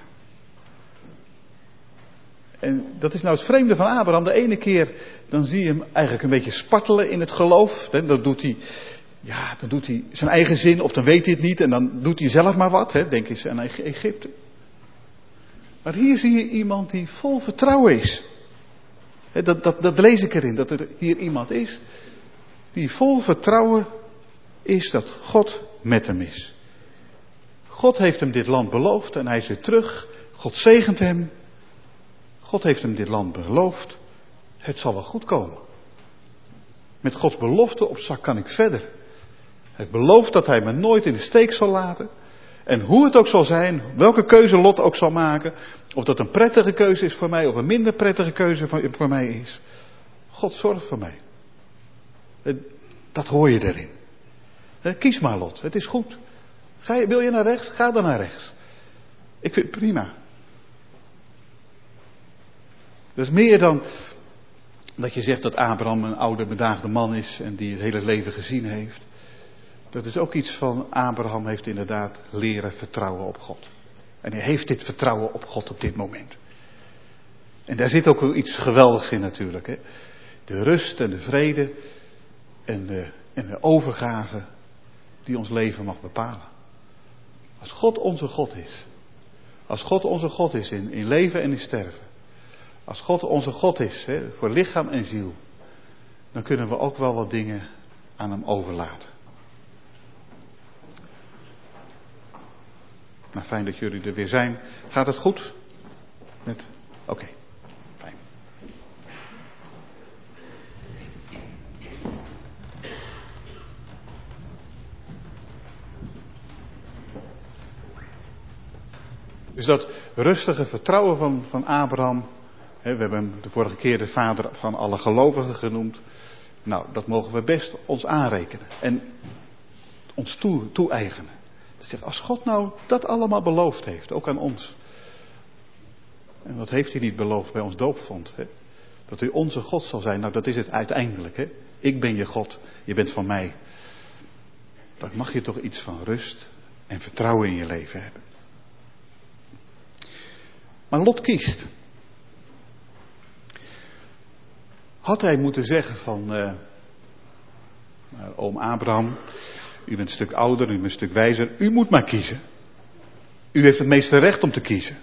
En dat is nou het vreemde van Abraham. De ene keer, dan zie je hem eigenlijk een beetje spartelen in het geloof. Dan doet hij, ja, dan doet hij zijn eigen zin, of dan weet hij het niet. En dan doet hij zelf maar wat. Hè. Denk eens aan Egypte. Maar hier zie je iemand die vol vertrouwen is. Dat, dat, dat lees ik erin, dat er hier iemand is die vol vertrouwen is dat God met hem is. God heeft hem dit land beloofd en hij is weer terug. God zegent hem. God heeft hem dit land beloofd. Het zal wel goed komen. Met Gods belofte op zak kan ik verder. Hij heeft beloofd dat hij me nooit in de steek zal laten. En hoe het ook zal zijn, welke keuze Lot ook zal maken, of dat een prettige keuze is voor mij of een minder prettige keuze voor mij is. God zorgt voor mij. Dat hoor je erin. Kies maar, Lot, het is goed. Ga je, wil je naar rechts? Ga dan naar rechts. Ik vind het prima. Dat is meer dan dat je zegt dat Abraham een oude bedaagde man is en die het hele leven gezien heeft. Dat is ook iets van Abraham heeft inderdaad leren vertrouwen op God. En hij heeft dit vertrouwen op God op dit moment. En daar zit ook wel iets geweldigs in natuurlijk. Hè? De rust en de vrede en de, en de overgave die ons leven mag bepalen. Als God onze God is. Als God onze God is in, in leven en in sterven. Als God onze God is, hè, voor lichaam en ziel. Dan kunnen we ook wel wat dingen aan hem overlaten. Nou, fijn dat jullie er weer zijn. Gaat het goed? Met... Oké, okay. Fijn. Dus dat rustige vertrouwen van, van Abraham. Hè, we hebben hem de vorige keer de vader van alle gelovigen genoemd. Nou, dat mogen we best ons aanrekenen. En ons toe, toe-eigenen. Zeg, als God nou dat allemaal beloofd heeft, ook aan ons. En wat heeft hij niet beloofd bij ons doopvond? Hè? Dat hij onze God zal zijn. Nou, dat is het uiteindelijk. Hè? Ik ben je God, je bent van mij. Dan mag je toch iets van rust en vertrouwen in je leven hebben. Maar Lot kiest. Had hij moeten zeggen van uh, oom Abraham, u bent een stuk ouder, u bent een stuk wijzer, u moet maar kiezen. U heeft het meeste recht om te kiezen.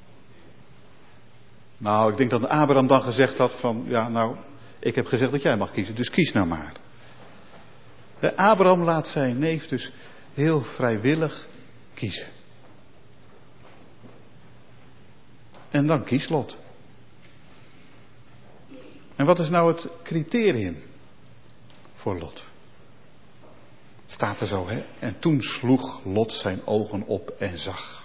Nou, ik denk dat Abraham dan gezegd had van, ja nou, ik heb gezegd dat jij mag kiezen, dus kies nou maar. Abraham laat zijn neef dus heel vrijwillig kiezen. En dan kiest Lot. En wat is nou het criterium voor Lot? Staat er zo, hè? En toen sloeg Lot zijn ogen op en zag.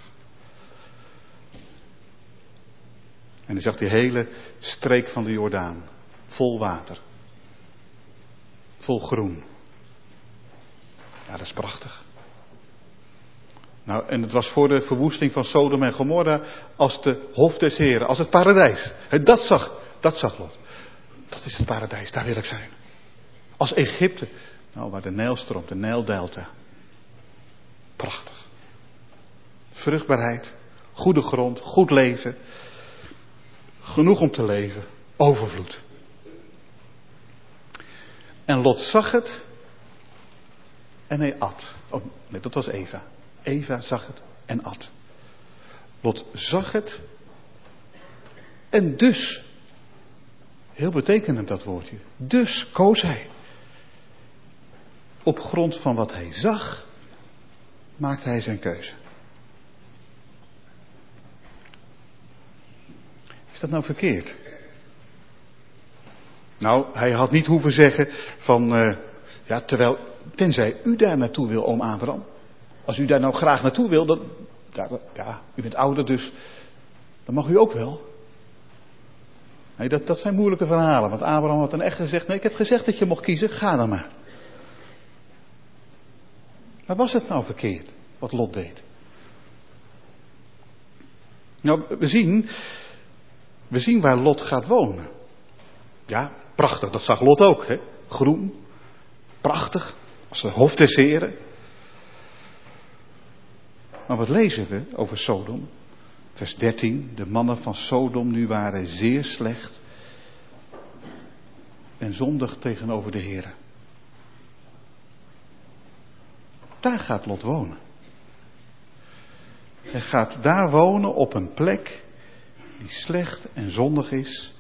En hij zag die hele streek van de Jordaan. Vol water. Vol groen. Ja, dat is prachtig. Nou, en het was voor de verwoesting van Sodom en Gomorra als de hof des Heren, als het paradijs. He, dat zag, dat zag Lot. Dat is het paradijs, daar wil ik zijn. Als Egypte, nou waar de Nijl stroomt, de Nijldelta. Prachtig. Vruchtbaarheid, goede grond, goed leven. Genoeg om te leven, overvloed. En Lot zag het en hij at. Oh nee, dat was Eva. Eva zag het en at. Lot zag het en dus, heel betekenend dat woordje, dus koos hij. Op grond van wat hij zag, maakte hij zijn keuze. Is dat nou verkeerd? Nou, hij had niet hoeven zeggen van, uh, ja, terwijl, tenzij u daar naartoe wil, oom Abraham. Als u daar nou graag naartoe wil, dan, ja, ja, u bent ouder, dus dan mag u ook wel. Nee, dat, dat zijn moeilijke verhalen, want Abraham had dan echt gezegd, nee, ik heb gezegd dat je mocht kiezen, ga dan maar. Maar was het nou verkeerd, wat Lot deed? Nou, we zien, we zien waar Lot gaat wonen. Ja, prachtig, dat zag Lot ook, hè? Groen, prachtig, als de hof des Heren. Maar wat lezen we over Sodom? Vers dertien, de mannen van Sodom nu waren zeer slecht en zondig tegenover de Heren. Daar gaat Lot wonen. Hij gaat daar wonen op een plek die slecht en zondig is.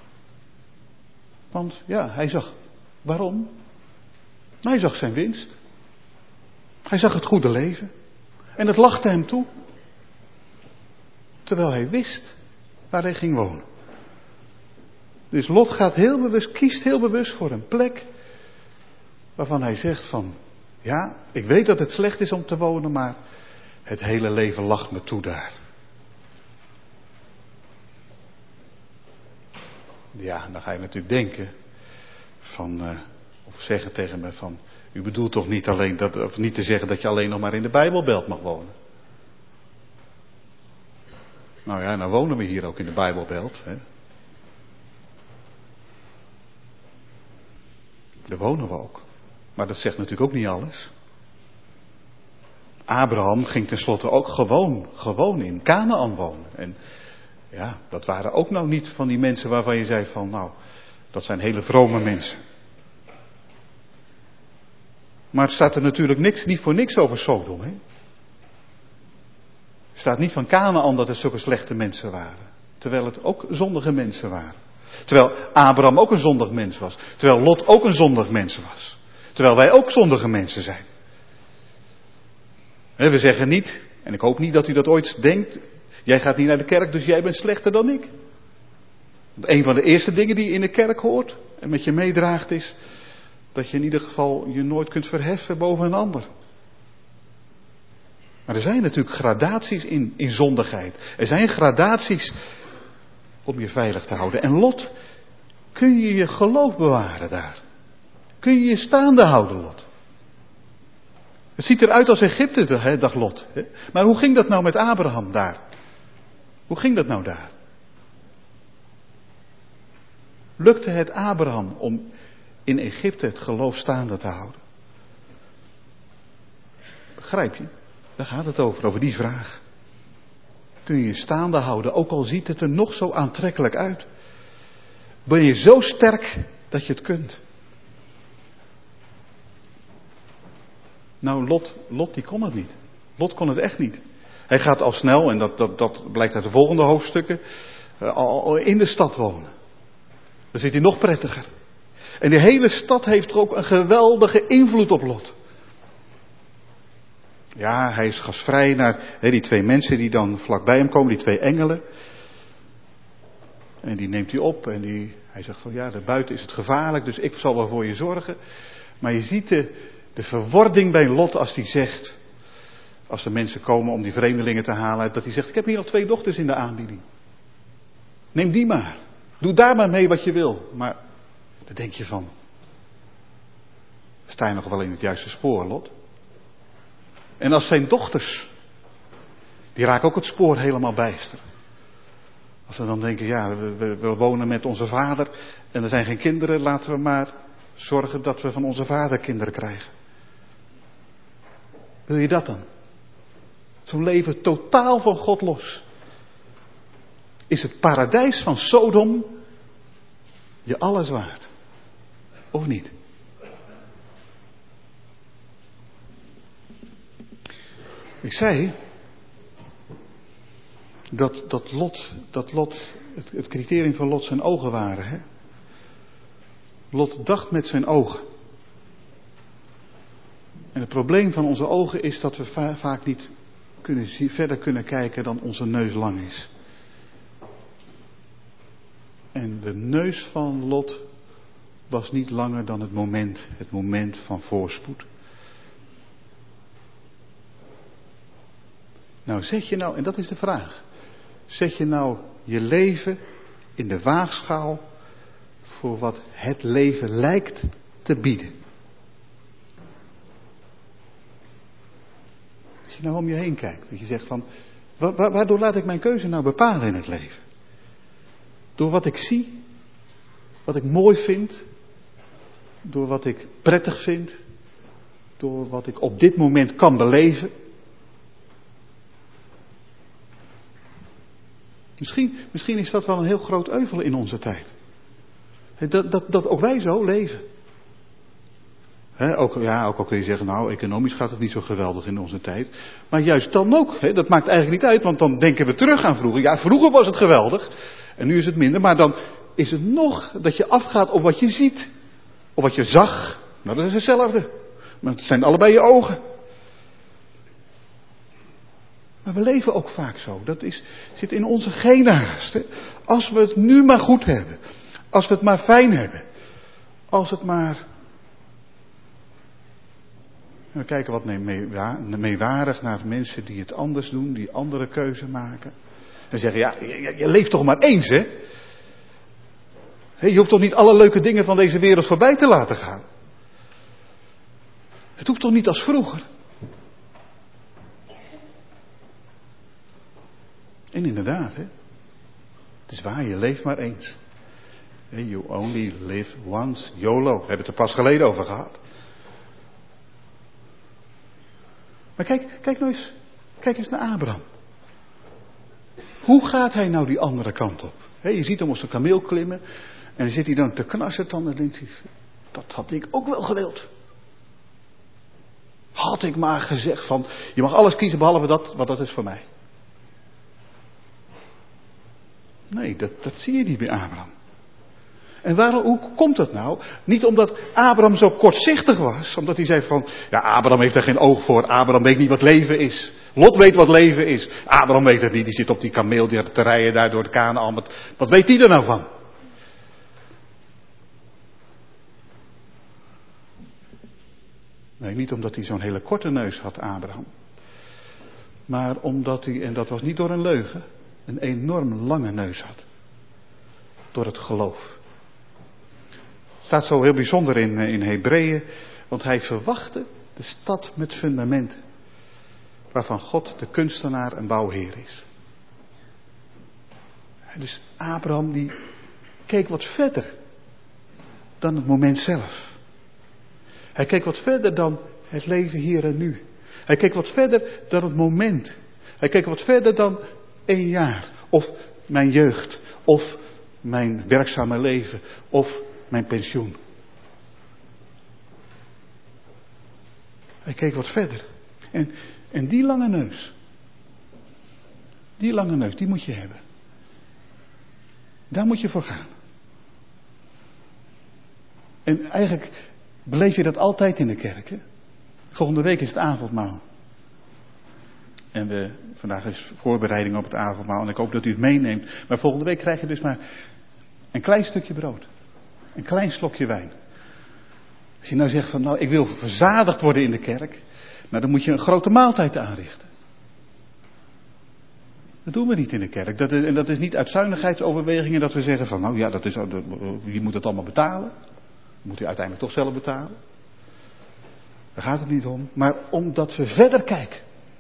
Want ja, hij zag, waarom? Hij zag zijn winst. Hij zag het goede leven. En het lachte hem toe. Terwijl hij wist waar hij ging wonen. Dus Lot gaat heel bewust, kiest heel bewust voor een plek waarvan hij zegt van, ja, ik weet dat het slecht is om te wonen, maar het hele leven lacht me toe daar. Ja, dan ga je natuurlijk denken van, uh, of zeggen tegen me van, u bedoelt toch niet alleen dat, of niet te zeggen dat je alleen nog maar in de Bijbelbelt mag wonen? Nou ja, nou wonen we hier ook in de Bijbelbelt, hè. Daar wonen we ook. Maar dat zegt natuurlijk ook niet alles. Abraham ging tenslotte ook gewoon, gewoon in Kanaan wonen. En ja, dat waren ook nou niet van die mensen waarvan je zei van, nou, dat zijn hele vrome mensen. Maar het staat er natuurlijk niks, niet voor niks over Sodom, hè. Er staat niet van Kanaan dat het zulke slechte mensen waren. Terwijl het ook zondige mensen waren. Terwijl Abraham ook een zondig mens was. Terwijl Lot ook een zondig mens was. Terwijl wij ook zondige mensen zijn. We zeggen niet, en ik hoop niet dat u dat ooit denkt, jij gaat niet naar de kerk, dus jij bent slechter dan ik. Want een van de eerste dingen die je in de kerk hoort en met je meedraagt is, dat je in ieder geval je nooit kunt verheffen boven een ander. Maar er zijn natuurlijk gradaties in, in zondigheid. Er zijn gradaties om je veilig te houden. En Lot, kun je je geloof bewaren daar? Kun je je staande houden, Lot? Het ziet eruit als Egypte, hè, dacht Lot. Hè? Maar hoe ging dat nou met Abraham daar? Hoe ging dat nou daar? Lukte het Abraham om in Egypte het geloof staande te houden? Begrijp je? Daar gaat het over, over die vraag. Kun je je staande houden, ook al ziet het er nog zo aantrekkelijk uit? Ben je zo sterk dat je het kunt? Nou, Lot, Lot die kon het niet. Lot kon het echt niet. Hij gaat al snel, en dat, dat, dat blijkt uit de volgende hoofdstukken, uh, al in de stad wonen. Dan zit hij nog prettiger. En die hele stad heeft er ook een geweldige invloed op Lot. Ja, hij is gastvrij naar he, die twee mensen die dan vlakbij hem komen, die twee engelen. En die neemt hij op en die, hij zegt van ja, daar buiten is het gevaarlijk, dus ik zal wel voor je zorgen. Maar je ziet de, de verwording bij Lot als hij zegt, als de mensen komen om die vreemdelingen te halen, dat hij zegt, ik heb hier nog twee dochters in de aanbieding. Neem die maar. Doe daar maar mee wat je wil. Maar dan denk je van, sta je nog wel in het juiste spoor, Lot? En als zijn dochters, die raken ook het spoor helemaal bijster. Als we dan denken, ja, we, we, we wonen met onze vader en er zijn geen kinderen, laten we maar zorgen dat we van onze vader kinderen krijgen. Wil je dat dan? Zo'n leven totaal van God los. Is het paradijs van Sodom je alles waard? Of niet? Ik zei dat, dat Lot, dat Lot het, het criterium van Lot zijn ogen waren. Hè? Lot dacht met zijn ogen. En het probleem van onze ogen is dat we va- vaak niet kunnen zien, verder kunnen kijken dan onze neus lang is. En de neus van Lot was niet langer dan het moment, het moment van voorspoed. Nou, zet je nou, en dat is de vraag, zet je nou je leven in de waagschaal voor wat het leven lijkt te bieden? Als je nou om je heen kijkt, dat je zegt van, wa- wa- waardoor laat ik mijn keuze nou bepalen in het leven? Door wat ik zie, wat ik mooi vind, door wat ik prettig vind, door wat ik op dit moment kan beleven. Misschien, misschien is dat wel een heel groot euvel in onze tijd. Dat, dat, dat ook wij zo leven. He, ook, ja, ook al kun je zeggen, nou, economisch gaat het niet zo geweldig in onze tijd. Maar juist dan ook, he, dat maakt eigenlijk niet uit, want dan denken we terug aan vroeger. Ja, vroeger was het geweldig en nu is het minder, maar dan is het nog dat je afgaat op wat je ziet. Op wat je zag. Nou, dat is hetzelfde. Maar het zijn allebei je ogen. Maar we leven ook vaak zo. Dat is, zit in onze genen haast. Hè? Als we het nu maar goed hebben. Als we het maar fijn hebben. Als het maar... We kijken wat meewarig naar mensen die het anders doen. Die andere keuze maken. En zeggen, ja, je, je leeft toch maar eens, hè? Je hoeft toch niet alle leuke dingen van deze wereld voorbij te laten gaan. Het hoeft toch niet als vroeger. En inderdaad, hè. Het is waar, je leeft maar eens. You only live once. YOLO. We hebben het er pas geleden over gehad. Maar kijk, kijk nou eens. Kijk eens naar Abraham. Hoe gaat hij nou die andere kant op? He, je ziet hem op zijn kameel klimmen. En dan zit hij dan te knarsen dan en denkt hij, dat had ik ook wel gewild. Had ik maar gezegd van, je mag alles kiezen behalve dat, want dat is voor mij. Nee, dat, dat zie je niet bij Abraham. En waarom, hoe komt dat nou? Niet omdat Abraham zo kortzichtig was. Omdat hij zei van, ja, Abraham heeft daar geen oog voor. Abraham weet niet wat leven is. Lot weet wat leven is. Abraham weet het niet. Die zit op die kameel die te rijden daar door de Kanaan. Wat, wat weet hij er nou van? Nee, niet omdat hij zo'n hele korte neus had, Abraham. Maar omdat hij, en dat was niet door een leugen, een enorm lange neus had. Door het geloof. Het staat zo heel bijzonder in, in Hebreeën, want hij verwachtte de stad met fundamenten. Waarvan God de kunstenaar en bouwheer is. Dus Abraham die keek wat verder dan het moment zelf. Hij keek wat verder dan het leven hier en nu. Hij keek wat verder dan het moment. Hij keek wat verder dan één jaar. Of mijn jeugd. Of mijn werkzame leven. Of mijn pensioen. Hij keek wat verder. En, en die lange neus. Die lange neus, die moet je hebben. Daar moet je voor gaan. En eigenlijk beleef je dat altijd in de kerk. Hè? Volgende week is het avondmaal. En we, vandaag is voorbereiding op het avondmaal. En ik hoop dat u het meeneemt. Maar volgende week krijg je dus maar een klein stukje brood. Een klein slokje wijn. Als je nou zegt van nou ik wil verzadigd worden in de kerk. Nou dan moet je een grote maaltijd aanrichten. Dat doen we niet in de kerk. Dat is, en dat is niet uit zuinigheidsoverwegingen dat we zeggen van nou ja, dat is, wie moet het allemaal betalen? Moet u uiteindelijk toch zelf betalen? Daar gaat het niet om. Maar omdat we verder kijken.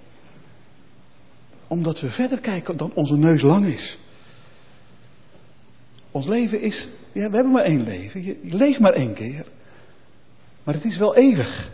Omdat we verder kijken dan onze neus lang is. Ons leven is, ja, we hebben maar één leven. Je, je leeft maar één keer. Maar het is wel eeuwig.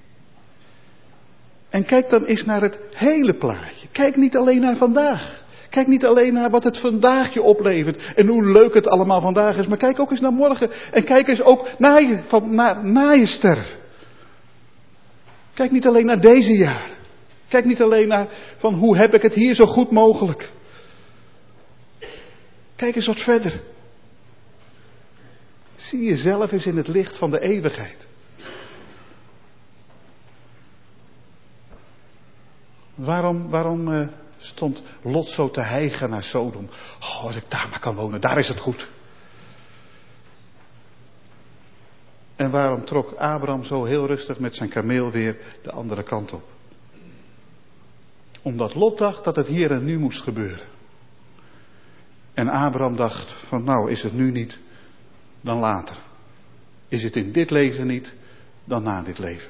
En kijk dan eens naar het hele plaatje. Kijk niet alleen naar vandaag. Kijk niet alleen naar wat het vandaag je oplevert. En hoe leuk het allemaal vandaag is. Maar kijk ook eens naar morgen. En kijk eens ook na je, van, na, na je sterven. Kijk niet alleen naar deze jaren. Kijk niet alleen naar van hoe heb ik het hier zo goed mogelijk. Kijk eens wat verder. Zie jezelf eens in het licht van de eeuwigheid. Waarom, waarom uh, stond Lot zo te hijgen naar Sodom? Oh, als ik daar maar kan wonen, daar is het goed. En waarom trok Abraham zo heel rustig met zijn kameel weer de andere kant op? Omdat Lot dacht dat het hier en nu moest gebeuren. En Abraham dacht van nou, is het nu niet, dan later. Is het in dit leven niet, dan na dit leven.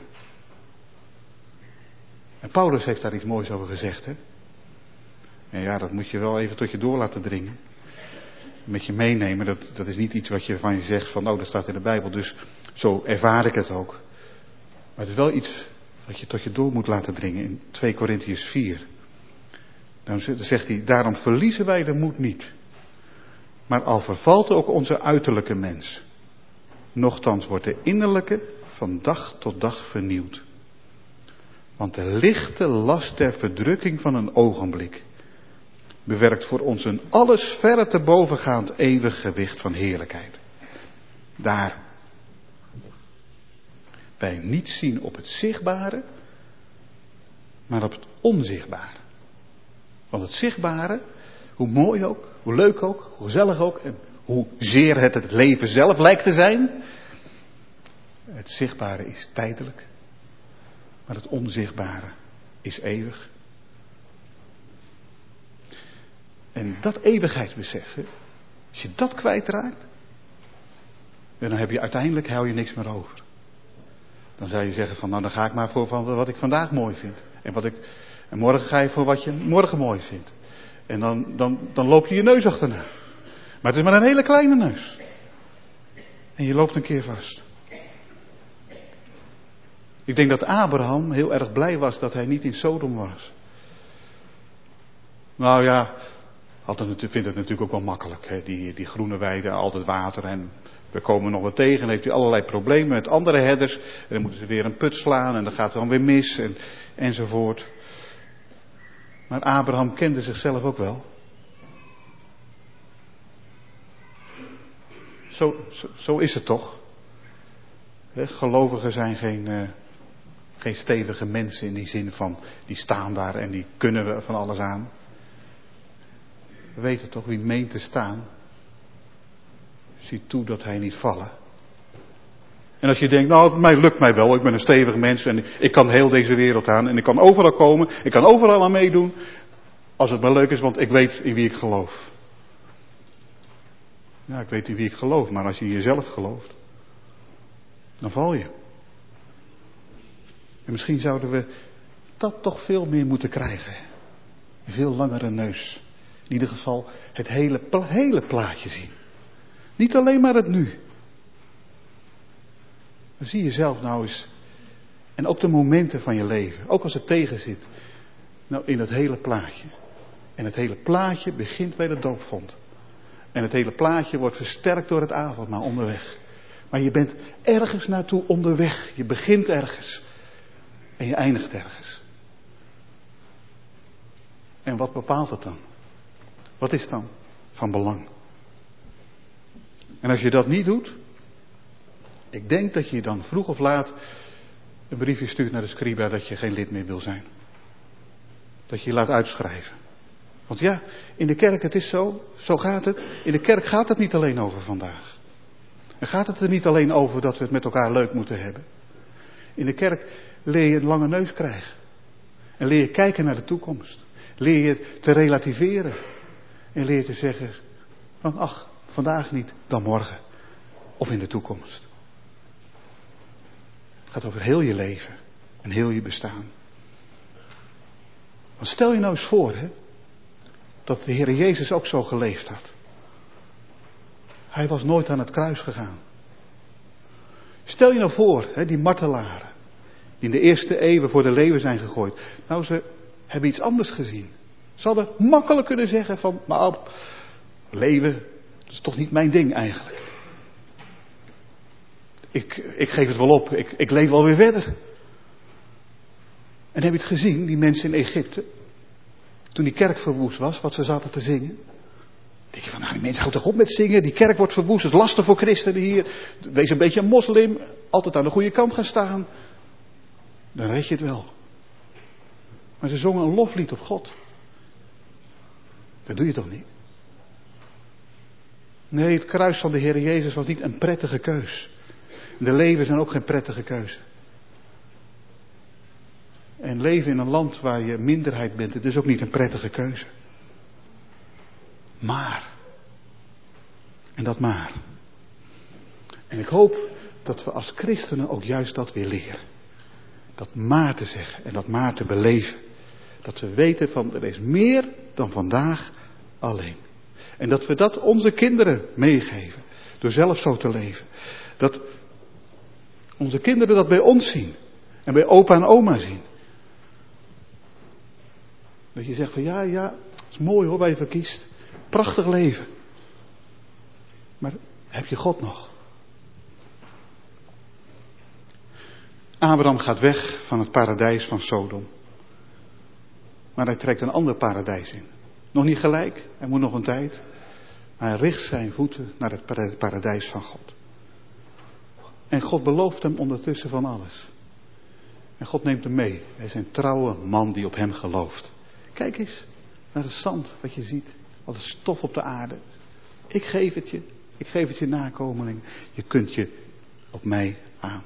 En Paulus heeft daar iets moois over gezegd, hè. En ja, dat moet je wel even tot je door laten dringen. Met je meenemen, dat, dat is niet iets wat je van je zegt van oh, dat staat in de Bijbel, dus zo ervaar ik het ook. Maar het is wel iets wat je tot je door moet laten dringen in twee Korintiërs vier. Dan zegt hij, daarom verliezen wij de moed niet. Maar al vervalt ook onze uiterlijke mens, nochtans wordt de innerlijke van dag tot dag vernieuwd. Want de lichte last der verdrukking van een ogenblik bewerkt voor ons een alles verre te bovengaand eeuwig gewicht van heerlijkheid. Daar wij niet zien op het zichtbare, maar op het onzichtbare. Want het zichtbare, hoe mooi ook, hoe leuk ook, hoe gezellig ook en hoe zeer het het leven zelf lijkt te zijn. Het zichtbare is tijdelijk, maar het onzichtbare is eeuwig. En dat eeuwigheidsbesef, als je dat kwijtraakt, dan heb je uiteindelijk hou je niks meer over. Dan zou je zeggen van nou dan ga ik maar voor van wat ik vandaag mooi vind. En, wat ik, en morgen ga je voor wat je morgen mooi vindt. En dan, dan, dan loop je je neus achterna. Maar het is maar een hele kleine neus. En je loopt een keer vast. Ik denk dat Abraham heel erg blij was dat hij niet in Sodom was. Nou ja, altijd vindt het natuurlijk ook wel makkelijk. Hè? Die, die groene weiden, altijd water en we komen nog wat tegen. Dan heeft hij allerlei problemen met andere herders. En dan moeten ze weer een put slaan en dan gaat het dan weer mis en, enzovoort. Maar Abraham kende zichzelf ook wel. Zo, zo, zo is het toch. He, gelovigen zijn geen, uh, geen stevige mensen in die zin van die staan daar en die kunnen er van alles aan. We weten toch wie meent te staan. Zie toe dat hij niet vallen. En als je denkt, nou, mij lukt mij wel, ik ben een stevig mens en ik kan heel deze wereld aan en ik kan overal komen, ik kan overal aan meedoen. Als het maar leuk is, want ik weet in wie ik geloof. Ja, ik weet in wie ik geloof, maar als je in jezelf gelooft, dan val je. En misschien zouden we dat toch veel meer moeten krijgen. Een veel langere neus. In ieder geval het hele, pla- hele plaatje zien. Niet alleen maar het nu. Maar zie jezelf nou eens. En ook de momenten van je leven. Ook als het tegen zit. Nou in het hele plaatje. En het hele plaatje begint bij de doopvont. En het hele plaatje wordt versterkt door het avondmaal onderweg. Maar je bent ergens naartoe onderweg. Je begint ergens. En je eindigt ergens. En wat bepaalt het dan? Wat is dan van belang? En als je dat niet doet, ik denk dat je dan vroeg of laat een briefje stuurt naar de scriba dat je geen lid meer wil zijn. Dat je je laat uitschrijven. Want ja, in de kerk het is zo, zo gaat het. In de kerk gaat het niet alleen over vandaag. En gaat het er niet alleen over dat we het met elkaar leuk moeten hebben. In de kerk leer je een lange neus krijgen. En leer je kijken naar de toekomst. Leer je het te relativeren. En leer je te zeggen van ach, vandaag niet, dan morgen. Of in de toekomst. Het gaat over heel je leven. En heel je bestaan. Want stel je nou eens voor, hè, dat de Heer Jezus ook zo geleefd had. Hij was nooit aan het kruis gegaan. Stel je nou voor, hè, die martelaren, die in de eerste eeuwen voor de leeuwen zijn gegooid. Nou, ze hebben iets anders gezien. Ze hadden makkelijk kunnen zeggen van, nou, leeuwen, dat is toch niet mijn ding eigenlijk. Ik, ik geef het wel op, ik, ik leef wel weer verder. En heb je het gezien, die mensen in Egypte, toen die kerk verwoest was, wat ze zaten te zingen? Dan denk je van, nou, die mensen houden toch op met zingen, die kerk wordt verwoest, het is lastig voor christenen hier. Wees een beetje een moslim, altijd aan de goede kant gaan staan. Dan red je het wel. Maar ze zongen een loflied op God. Dat doe je toch niet? Nee, het kruis van de Heer Jezus was niet een prettige keus. De leven zijn ook geen prettige keuze. En leven in een land waar je minderheid bent, het is ook niet een prettige keuze. Maar. En dat maar. En ik hoop dat we als christenen ook juist dat weer leren. Dat maar te zeggen en dat maar te beleven. Dat we weten van er is meer dan vandaag alleen. En dat we dat onze kinderen meegeven. Door zelf zo te leven. Dat onze kinderen dat bij ons zien. En bij opa en oma zien. Dat je zegt van ja, ja, het is mooi hoor, waar je voor kiest. Prachtig leven. Maar heb je God nog? Abraham gaat weg van het paradijs van Sodom. Maar hij trekt een ander paradijs in. Nog niet gelijk, hij moet nog een tijd. Maar hij richt zijn voeten naar het paradijs van God. En God belooft hem ondertussen van alles. En God neemt hem mee. Hij is een trouwe man die op hem gelooft. Kijk eens naar het zand wat je ziet. Al het stof op de aarde. Ik geef het je. Ik geef het je nakomeling. Je kunt je op mij aan.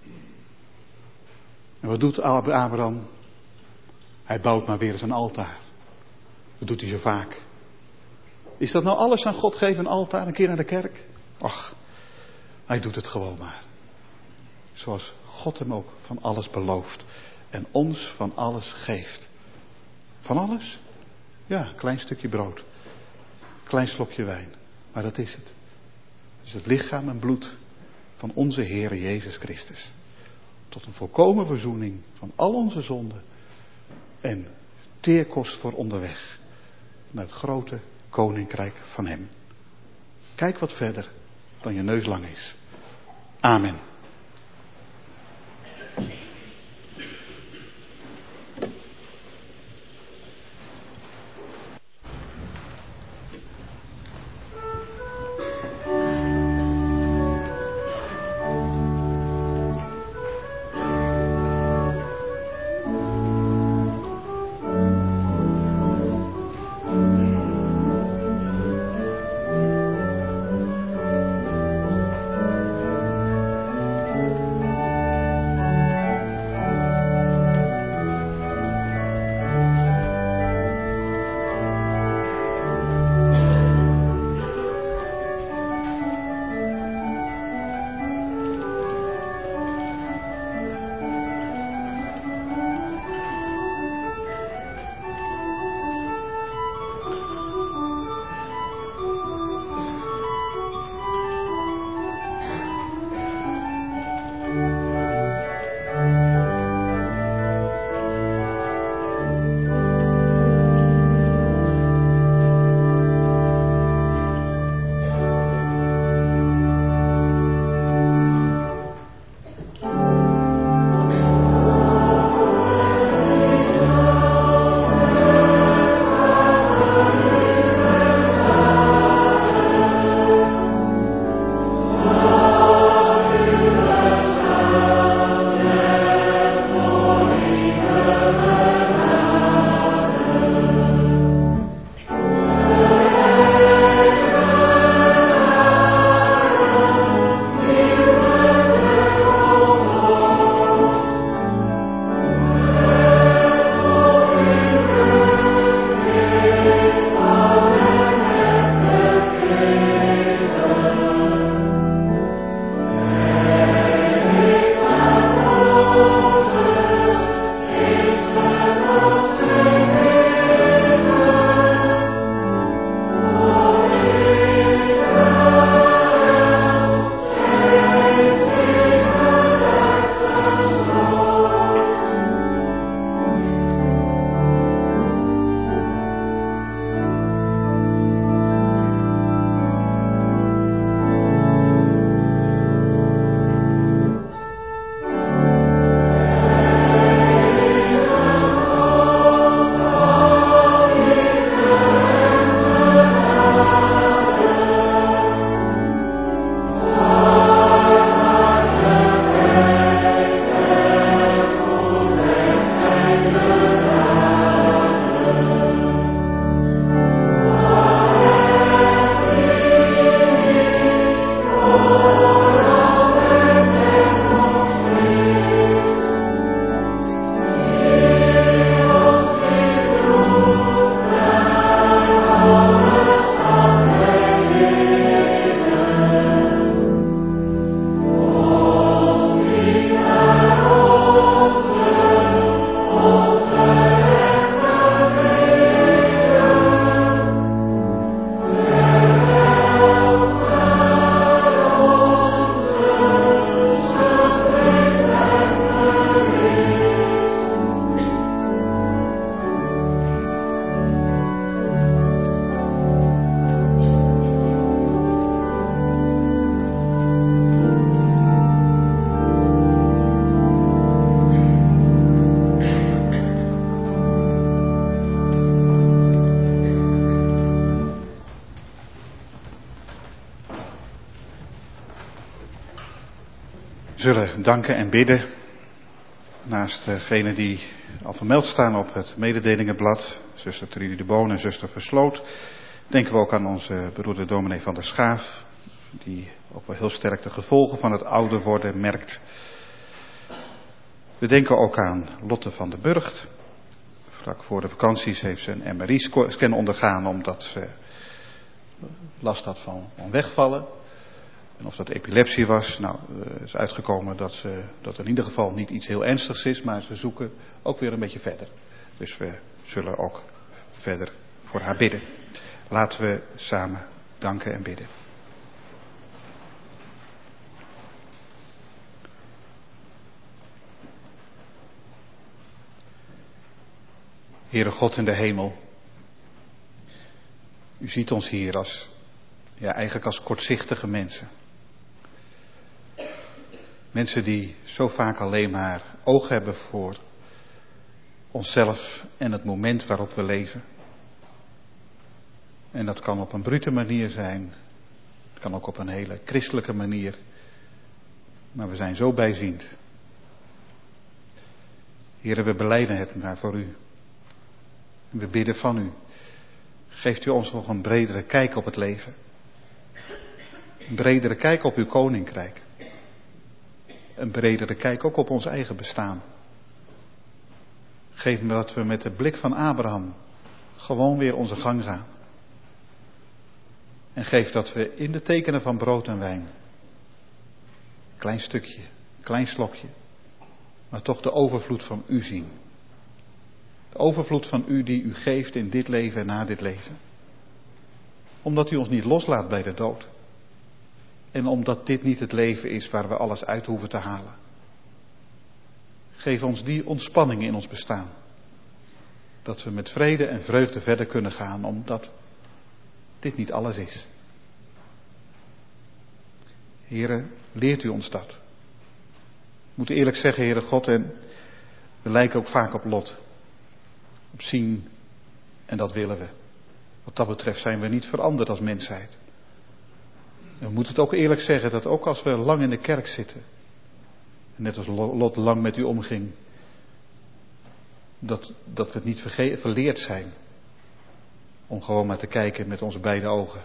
En wat doet Abraham? Hij bouwt maar weer eens een altaar. Dat doet hij zo vaak. Is dat nou alles aan God geven, een altaar, een keer naar de kerk? Ach, hij doet het gewoon maar. Zoals God hem ook van alles belooft. En ons van alles geeft. Van alles? Ja, klein stukje brood. Klein slokje wijn. Maar dat is het. Het is het lichaam en bloed van onze Heer Jezus Christus. Tot een volkomen verzoening van al onze zonden. En teerkost voor onderweg. Naar het grote koninkrijk van hem. Kijk wat verder dan je neus lang is. Amen. zullen danken en bidden. Naast degenen die al vermeld staan op het mededelingenblad, zuster Trudy de Boon en zuster Versloot, denken we ook aan onze broeder dominee van der Schaaf, die ook wel heel sterk de gevolgen van het ouder worden merkt. We denken ook aan Lotte van der Burgt. Vlak voor de vakanties heeft ze een M R I-scan ondergaan omdat ze last had van, van wegvallen. En of dat epilepsie was, nou, het is uitgekomen dat, ze, dat in ieder geval niet iets heel ernstigs is, maar ze zoeken ook weer een beetje verder. Dus we zullen ook verder voor haar bidden. Laten we samen danken en bidden. Heere God in de hemel, u ziet ons hier als, ja, eigenlijk als kortzichtige mensen. Mensen die zo vaak alleen maar oog hebben voor onszelf en het moment waarop we leven. En dat kan op een brute manier zijn, het kan ook op een hele christelijke manier. Maar we zijn zo bijziend. Heere, we belijden het maar voor u. We bidden van u. Geeft u ons nog een bredere kijk op het leven. Een bredere kijk op uw koninkrijk. Een bredere kijk ook op ons eigen bestaan. Geef me dat we met de blik van Abraham gewoon weer onze gang gaan. En geef dat we in de tekenen van brood en wijn, klein stukje, klein slokje, maar toch de overvloed van u zien. De overvloed van u die u geeft in dit leven en na dit leven. Omdat u ons niet loslaat bij de dood. En omdat dit niet het leven is waar we alles uit hoeven te halen. Geef ons die ontspanning in ons bestaan. Dat we met vrede en vreugde verder kunnen gaan, omdat dit niet alles is. Heere, leert u ons dat. Ik moet eerlijk zeggen, Heere God, en we lijken ook vaak op Lot. Op zien, en dat willen we. Wat dat betreft zijn we niet veranderd als mensheid. En we moeten het ook eerlijk zeggen dat ook als we lang in de kerk zitten, en net als Lot lang met u omging, dat, dat we het niet verge- verleerd zijn om gewoon maar te kijken met onze beide ogen.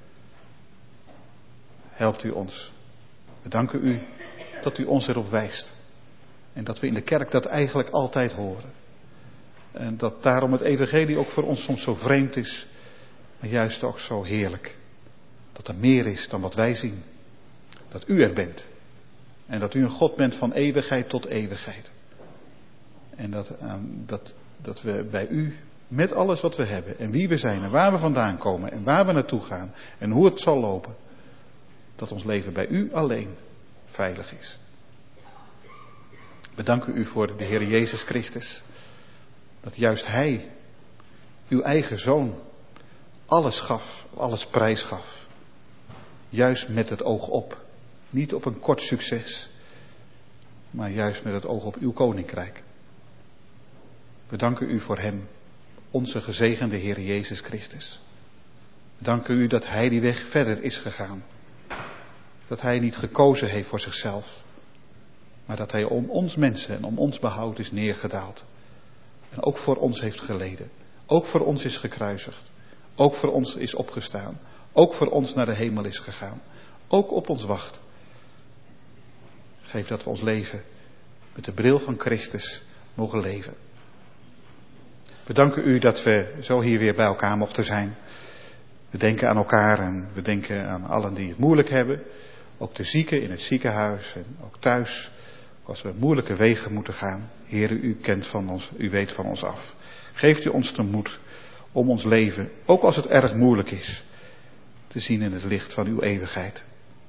Helpt u ons. We danken u dat u ons erop wijst. En dat we in de kerk dat eigenlijk altijd horen. En dat daarom het evangelie ook voor ons soms zo vreemd is, maar juist ook zo heerlijk. Dat er meer is dan wat wij zien. Dat u er bent. En dat u een God bent van eeuwigheid tot eeuwigheid. En dat, dat, dat we bij u, met alles wat we hebben, en wie we zijn, en waar we vandaan komen, en waar we naartoe gaan, en hoe het zal lopen, dat ons leven bij u alleen veilig is. We danken u voor de Heer Jezus Christus. Dat juist Hij, uw eigen Zoon, alles gaf, alles prijs gaf. Juist met het oog op. Niet op een kort succes, maar juist met het oog op uw koninkrijk. We danken u voor Hem, onze gezegende Heer Jezus Christus. We danken u dat Hij die weg verder is gegaan. Dat Hij niet gekozen heeft voor zichzelf, maar dat Hij om ons mensen en om ons behoud is neergedaald. En ook voor ons heeft geleden. Ook voor ons is gekruisigd. Ook voor ons is opgestaan. Ook voor ons naar de hemel is gegaan. Ook op ons wacht. Geef dat we ons leven met de bril van Christus mogen leven. We danken u dat we zo hier weer bij elkaar mochten zijn. We denken aan elkaar en we denken aan allen die het moeilijk hebben. Ook de zieken in het ziekenhuis en ook thuis. Als we moeilijke wegen moeten gaan. Heere, u kent van ons, u weet van ons af. Geeft u ons de moed om ons leven, ook als het erg moeilijk is, te zien in het licht van uw eeuwigheid.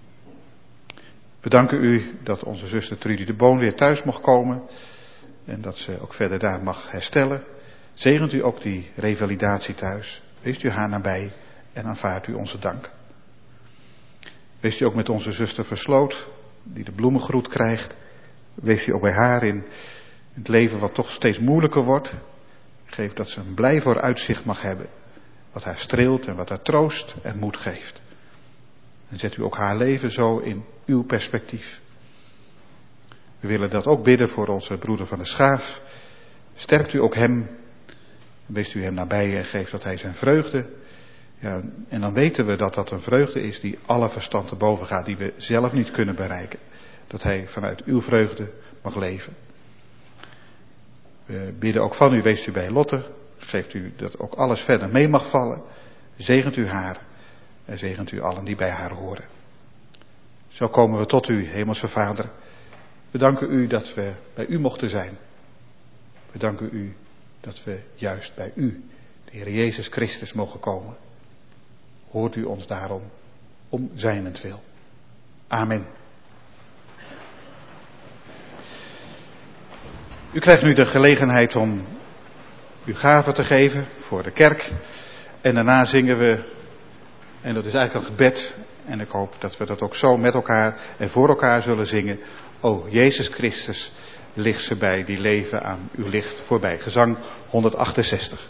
We danken u dat onze zuster Trudy de Boon weer thuis mocht komen. En dat ze ook verder daar mag herstellen. Zegent u ook die revalidatie thuis. Wees u haar nabij en aanvaardt u onze dank. Wees u ook met onze zuster Versloot, die de bloemengroet krijgt. Wees u ook bij haar in het leven wat toch steeds moeilijker wordt. Geef dat ze een blij vooruitzicht mag hebben. Wat haar streelt en wat haar troost en moed geeft. En zet u ook haar leven zo in uw perspectief. We willen dat ook bidden voor onze broeder van de Schaaf. Sterkt u ook hem. Wees u hem nabij en geeft dat hij zijn vreugde. Ja, en dan weten we dat dat een vreugde is die alle verstand te boven gaat. Die we zelf niet kunnen bereiken. Dat hij vanuit uw vreugde mag leven. We bidden ook van u, wees u bij Lotte. Geeft u dat ook alles verder mee mag vallen. Zegent u haar. En zegent u allen die bij haar horen. Zo komen we tot u, Hemelse Vader. We danken u dat we bij u mochten zijn. We danken u dat we juist bij u, de Heer Jezus Christus, mogen komen. Hoort u ons daarom om zijnentwil. Amen. U krijgt nu de gelegenheid om uw gaven te geven voor de kerk. En daarna zingen we, en dat is eigenlijk een gebed. En ik hoop dat we dat ook zo met elkaar en voor elkaar zullen zingen. O Jezus Christus, licht ze bij die leven aan uw licht voorbij. Gezang honderdachtenzestig.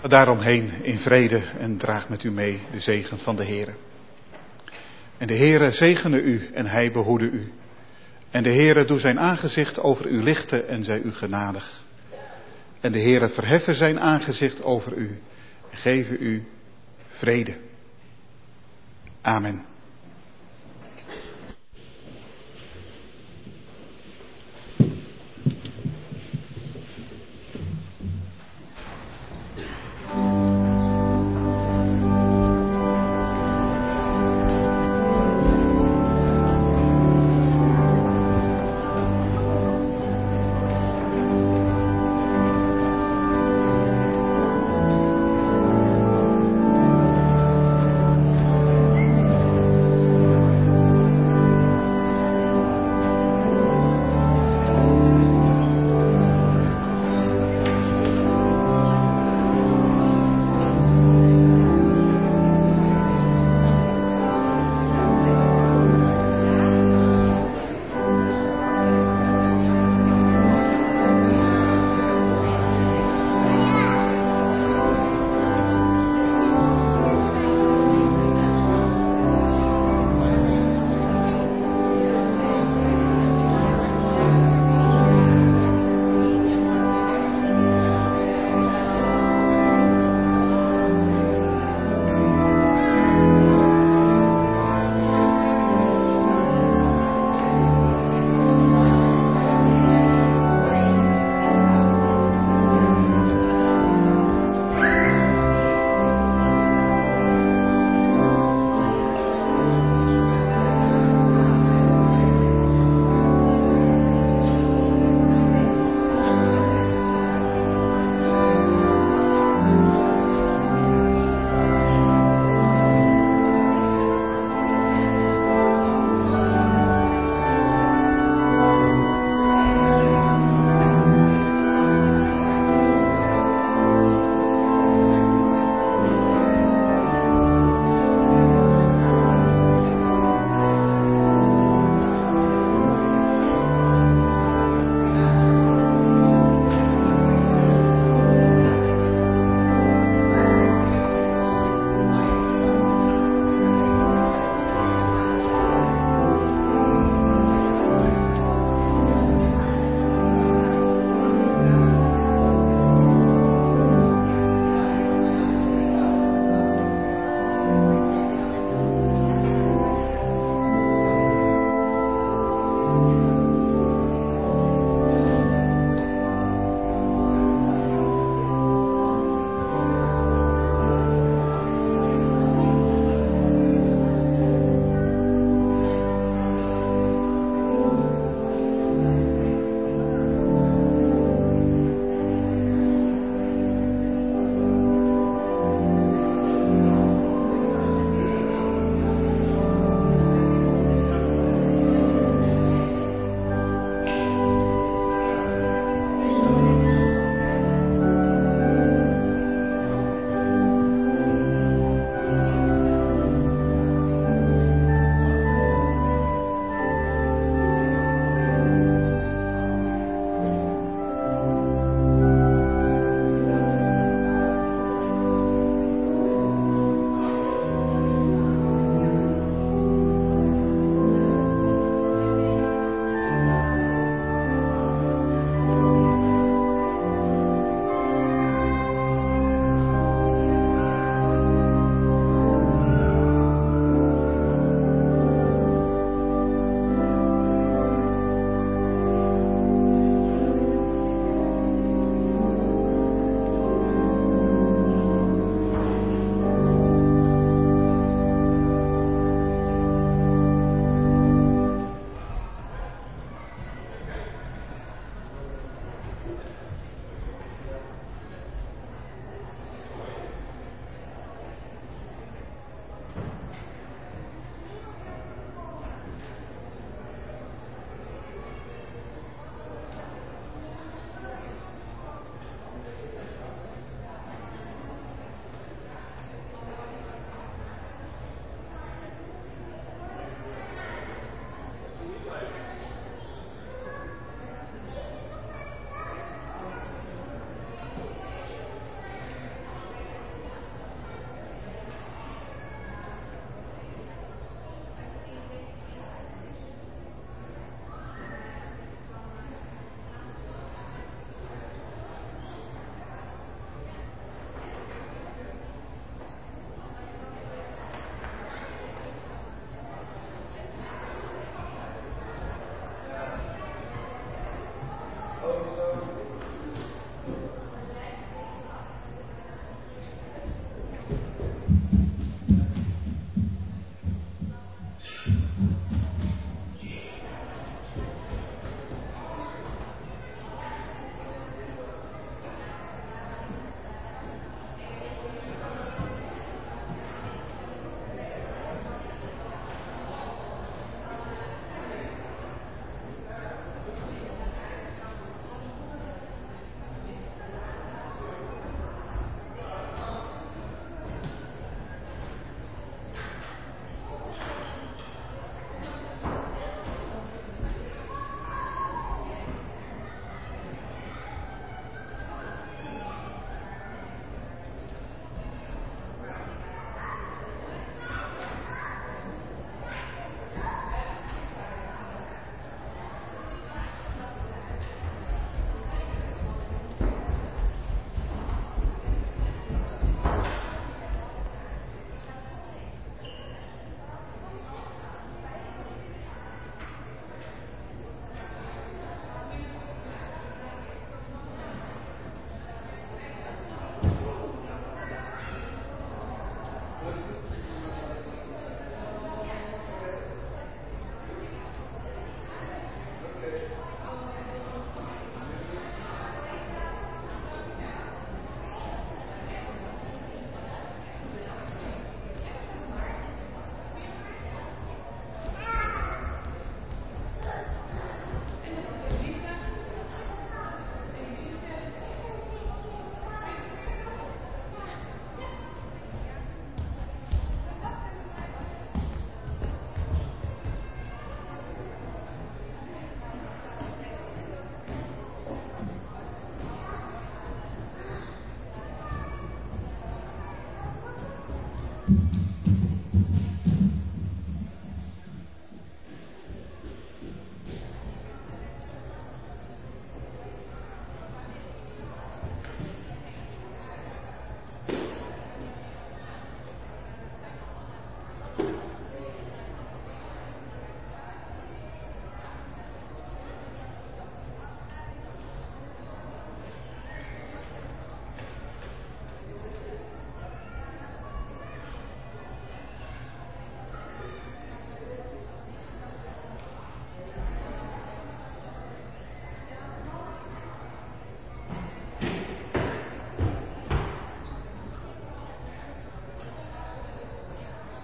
Ga daaromheen in vrede en draag met u mee de zegen van de Heere. En de Heere zegene u en hij behoede u. En de Heere doe zijn aangezicht over u lichten en zij u genadig. En de Heere verheffen zijn aangezicht over u en geven u vrede. Amen.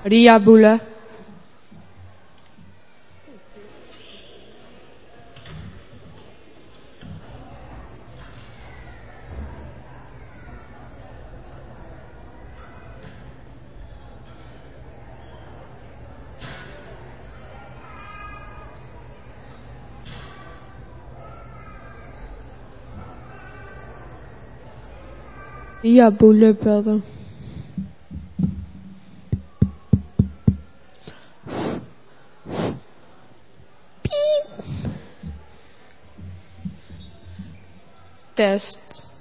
Ria Boele. Ria Boele belde. Piep. Test.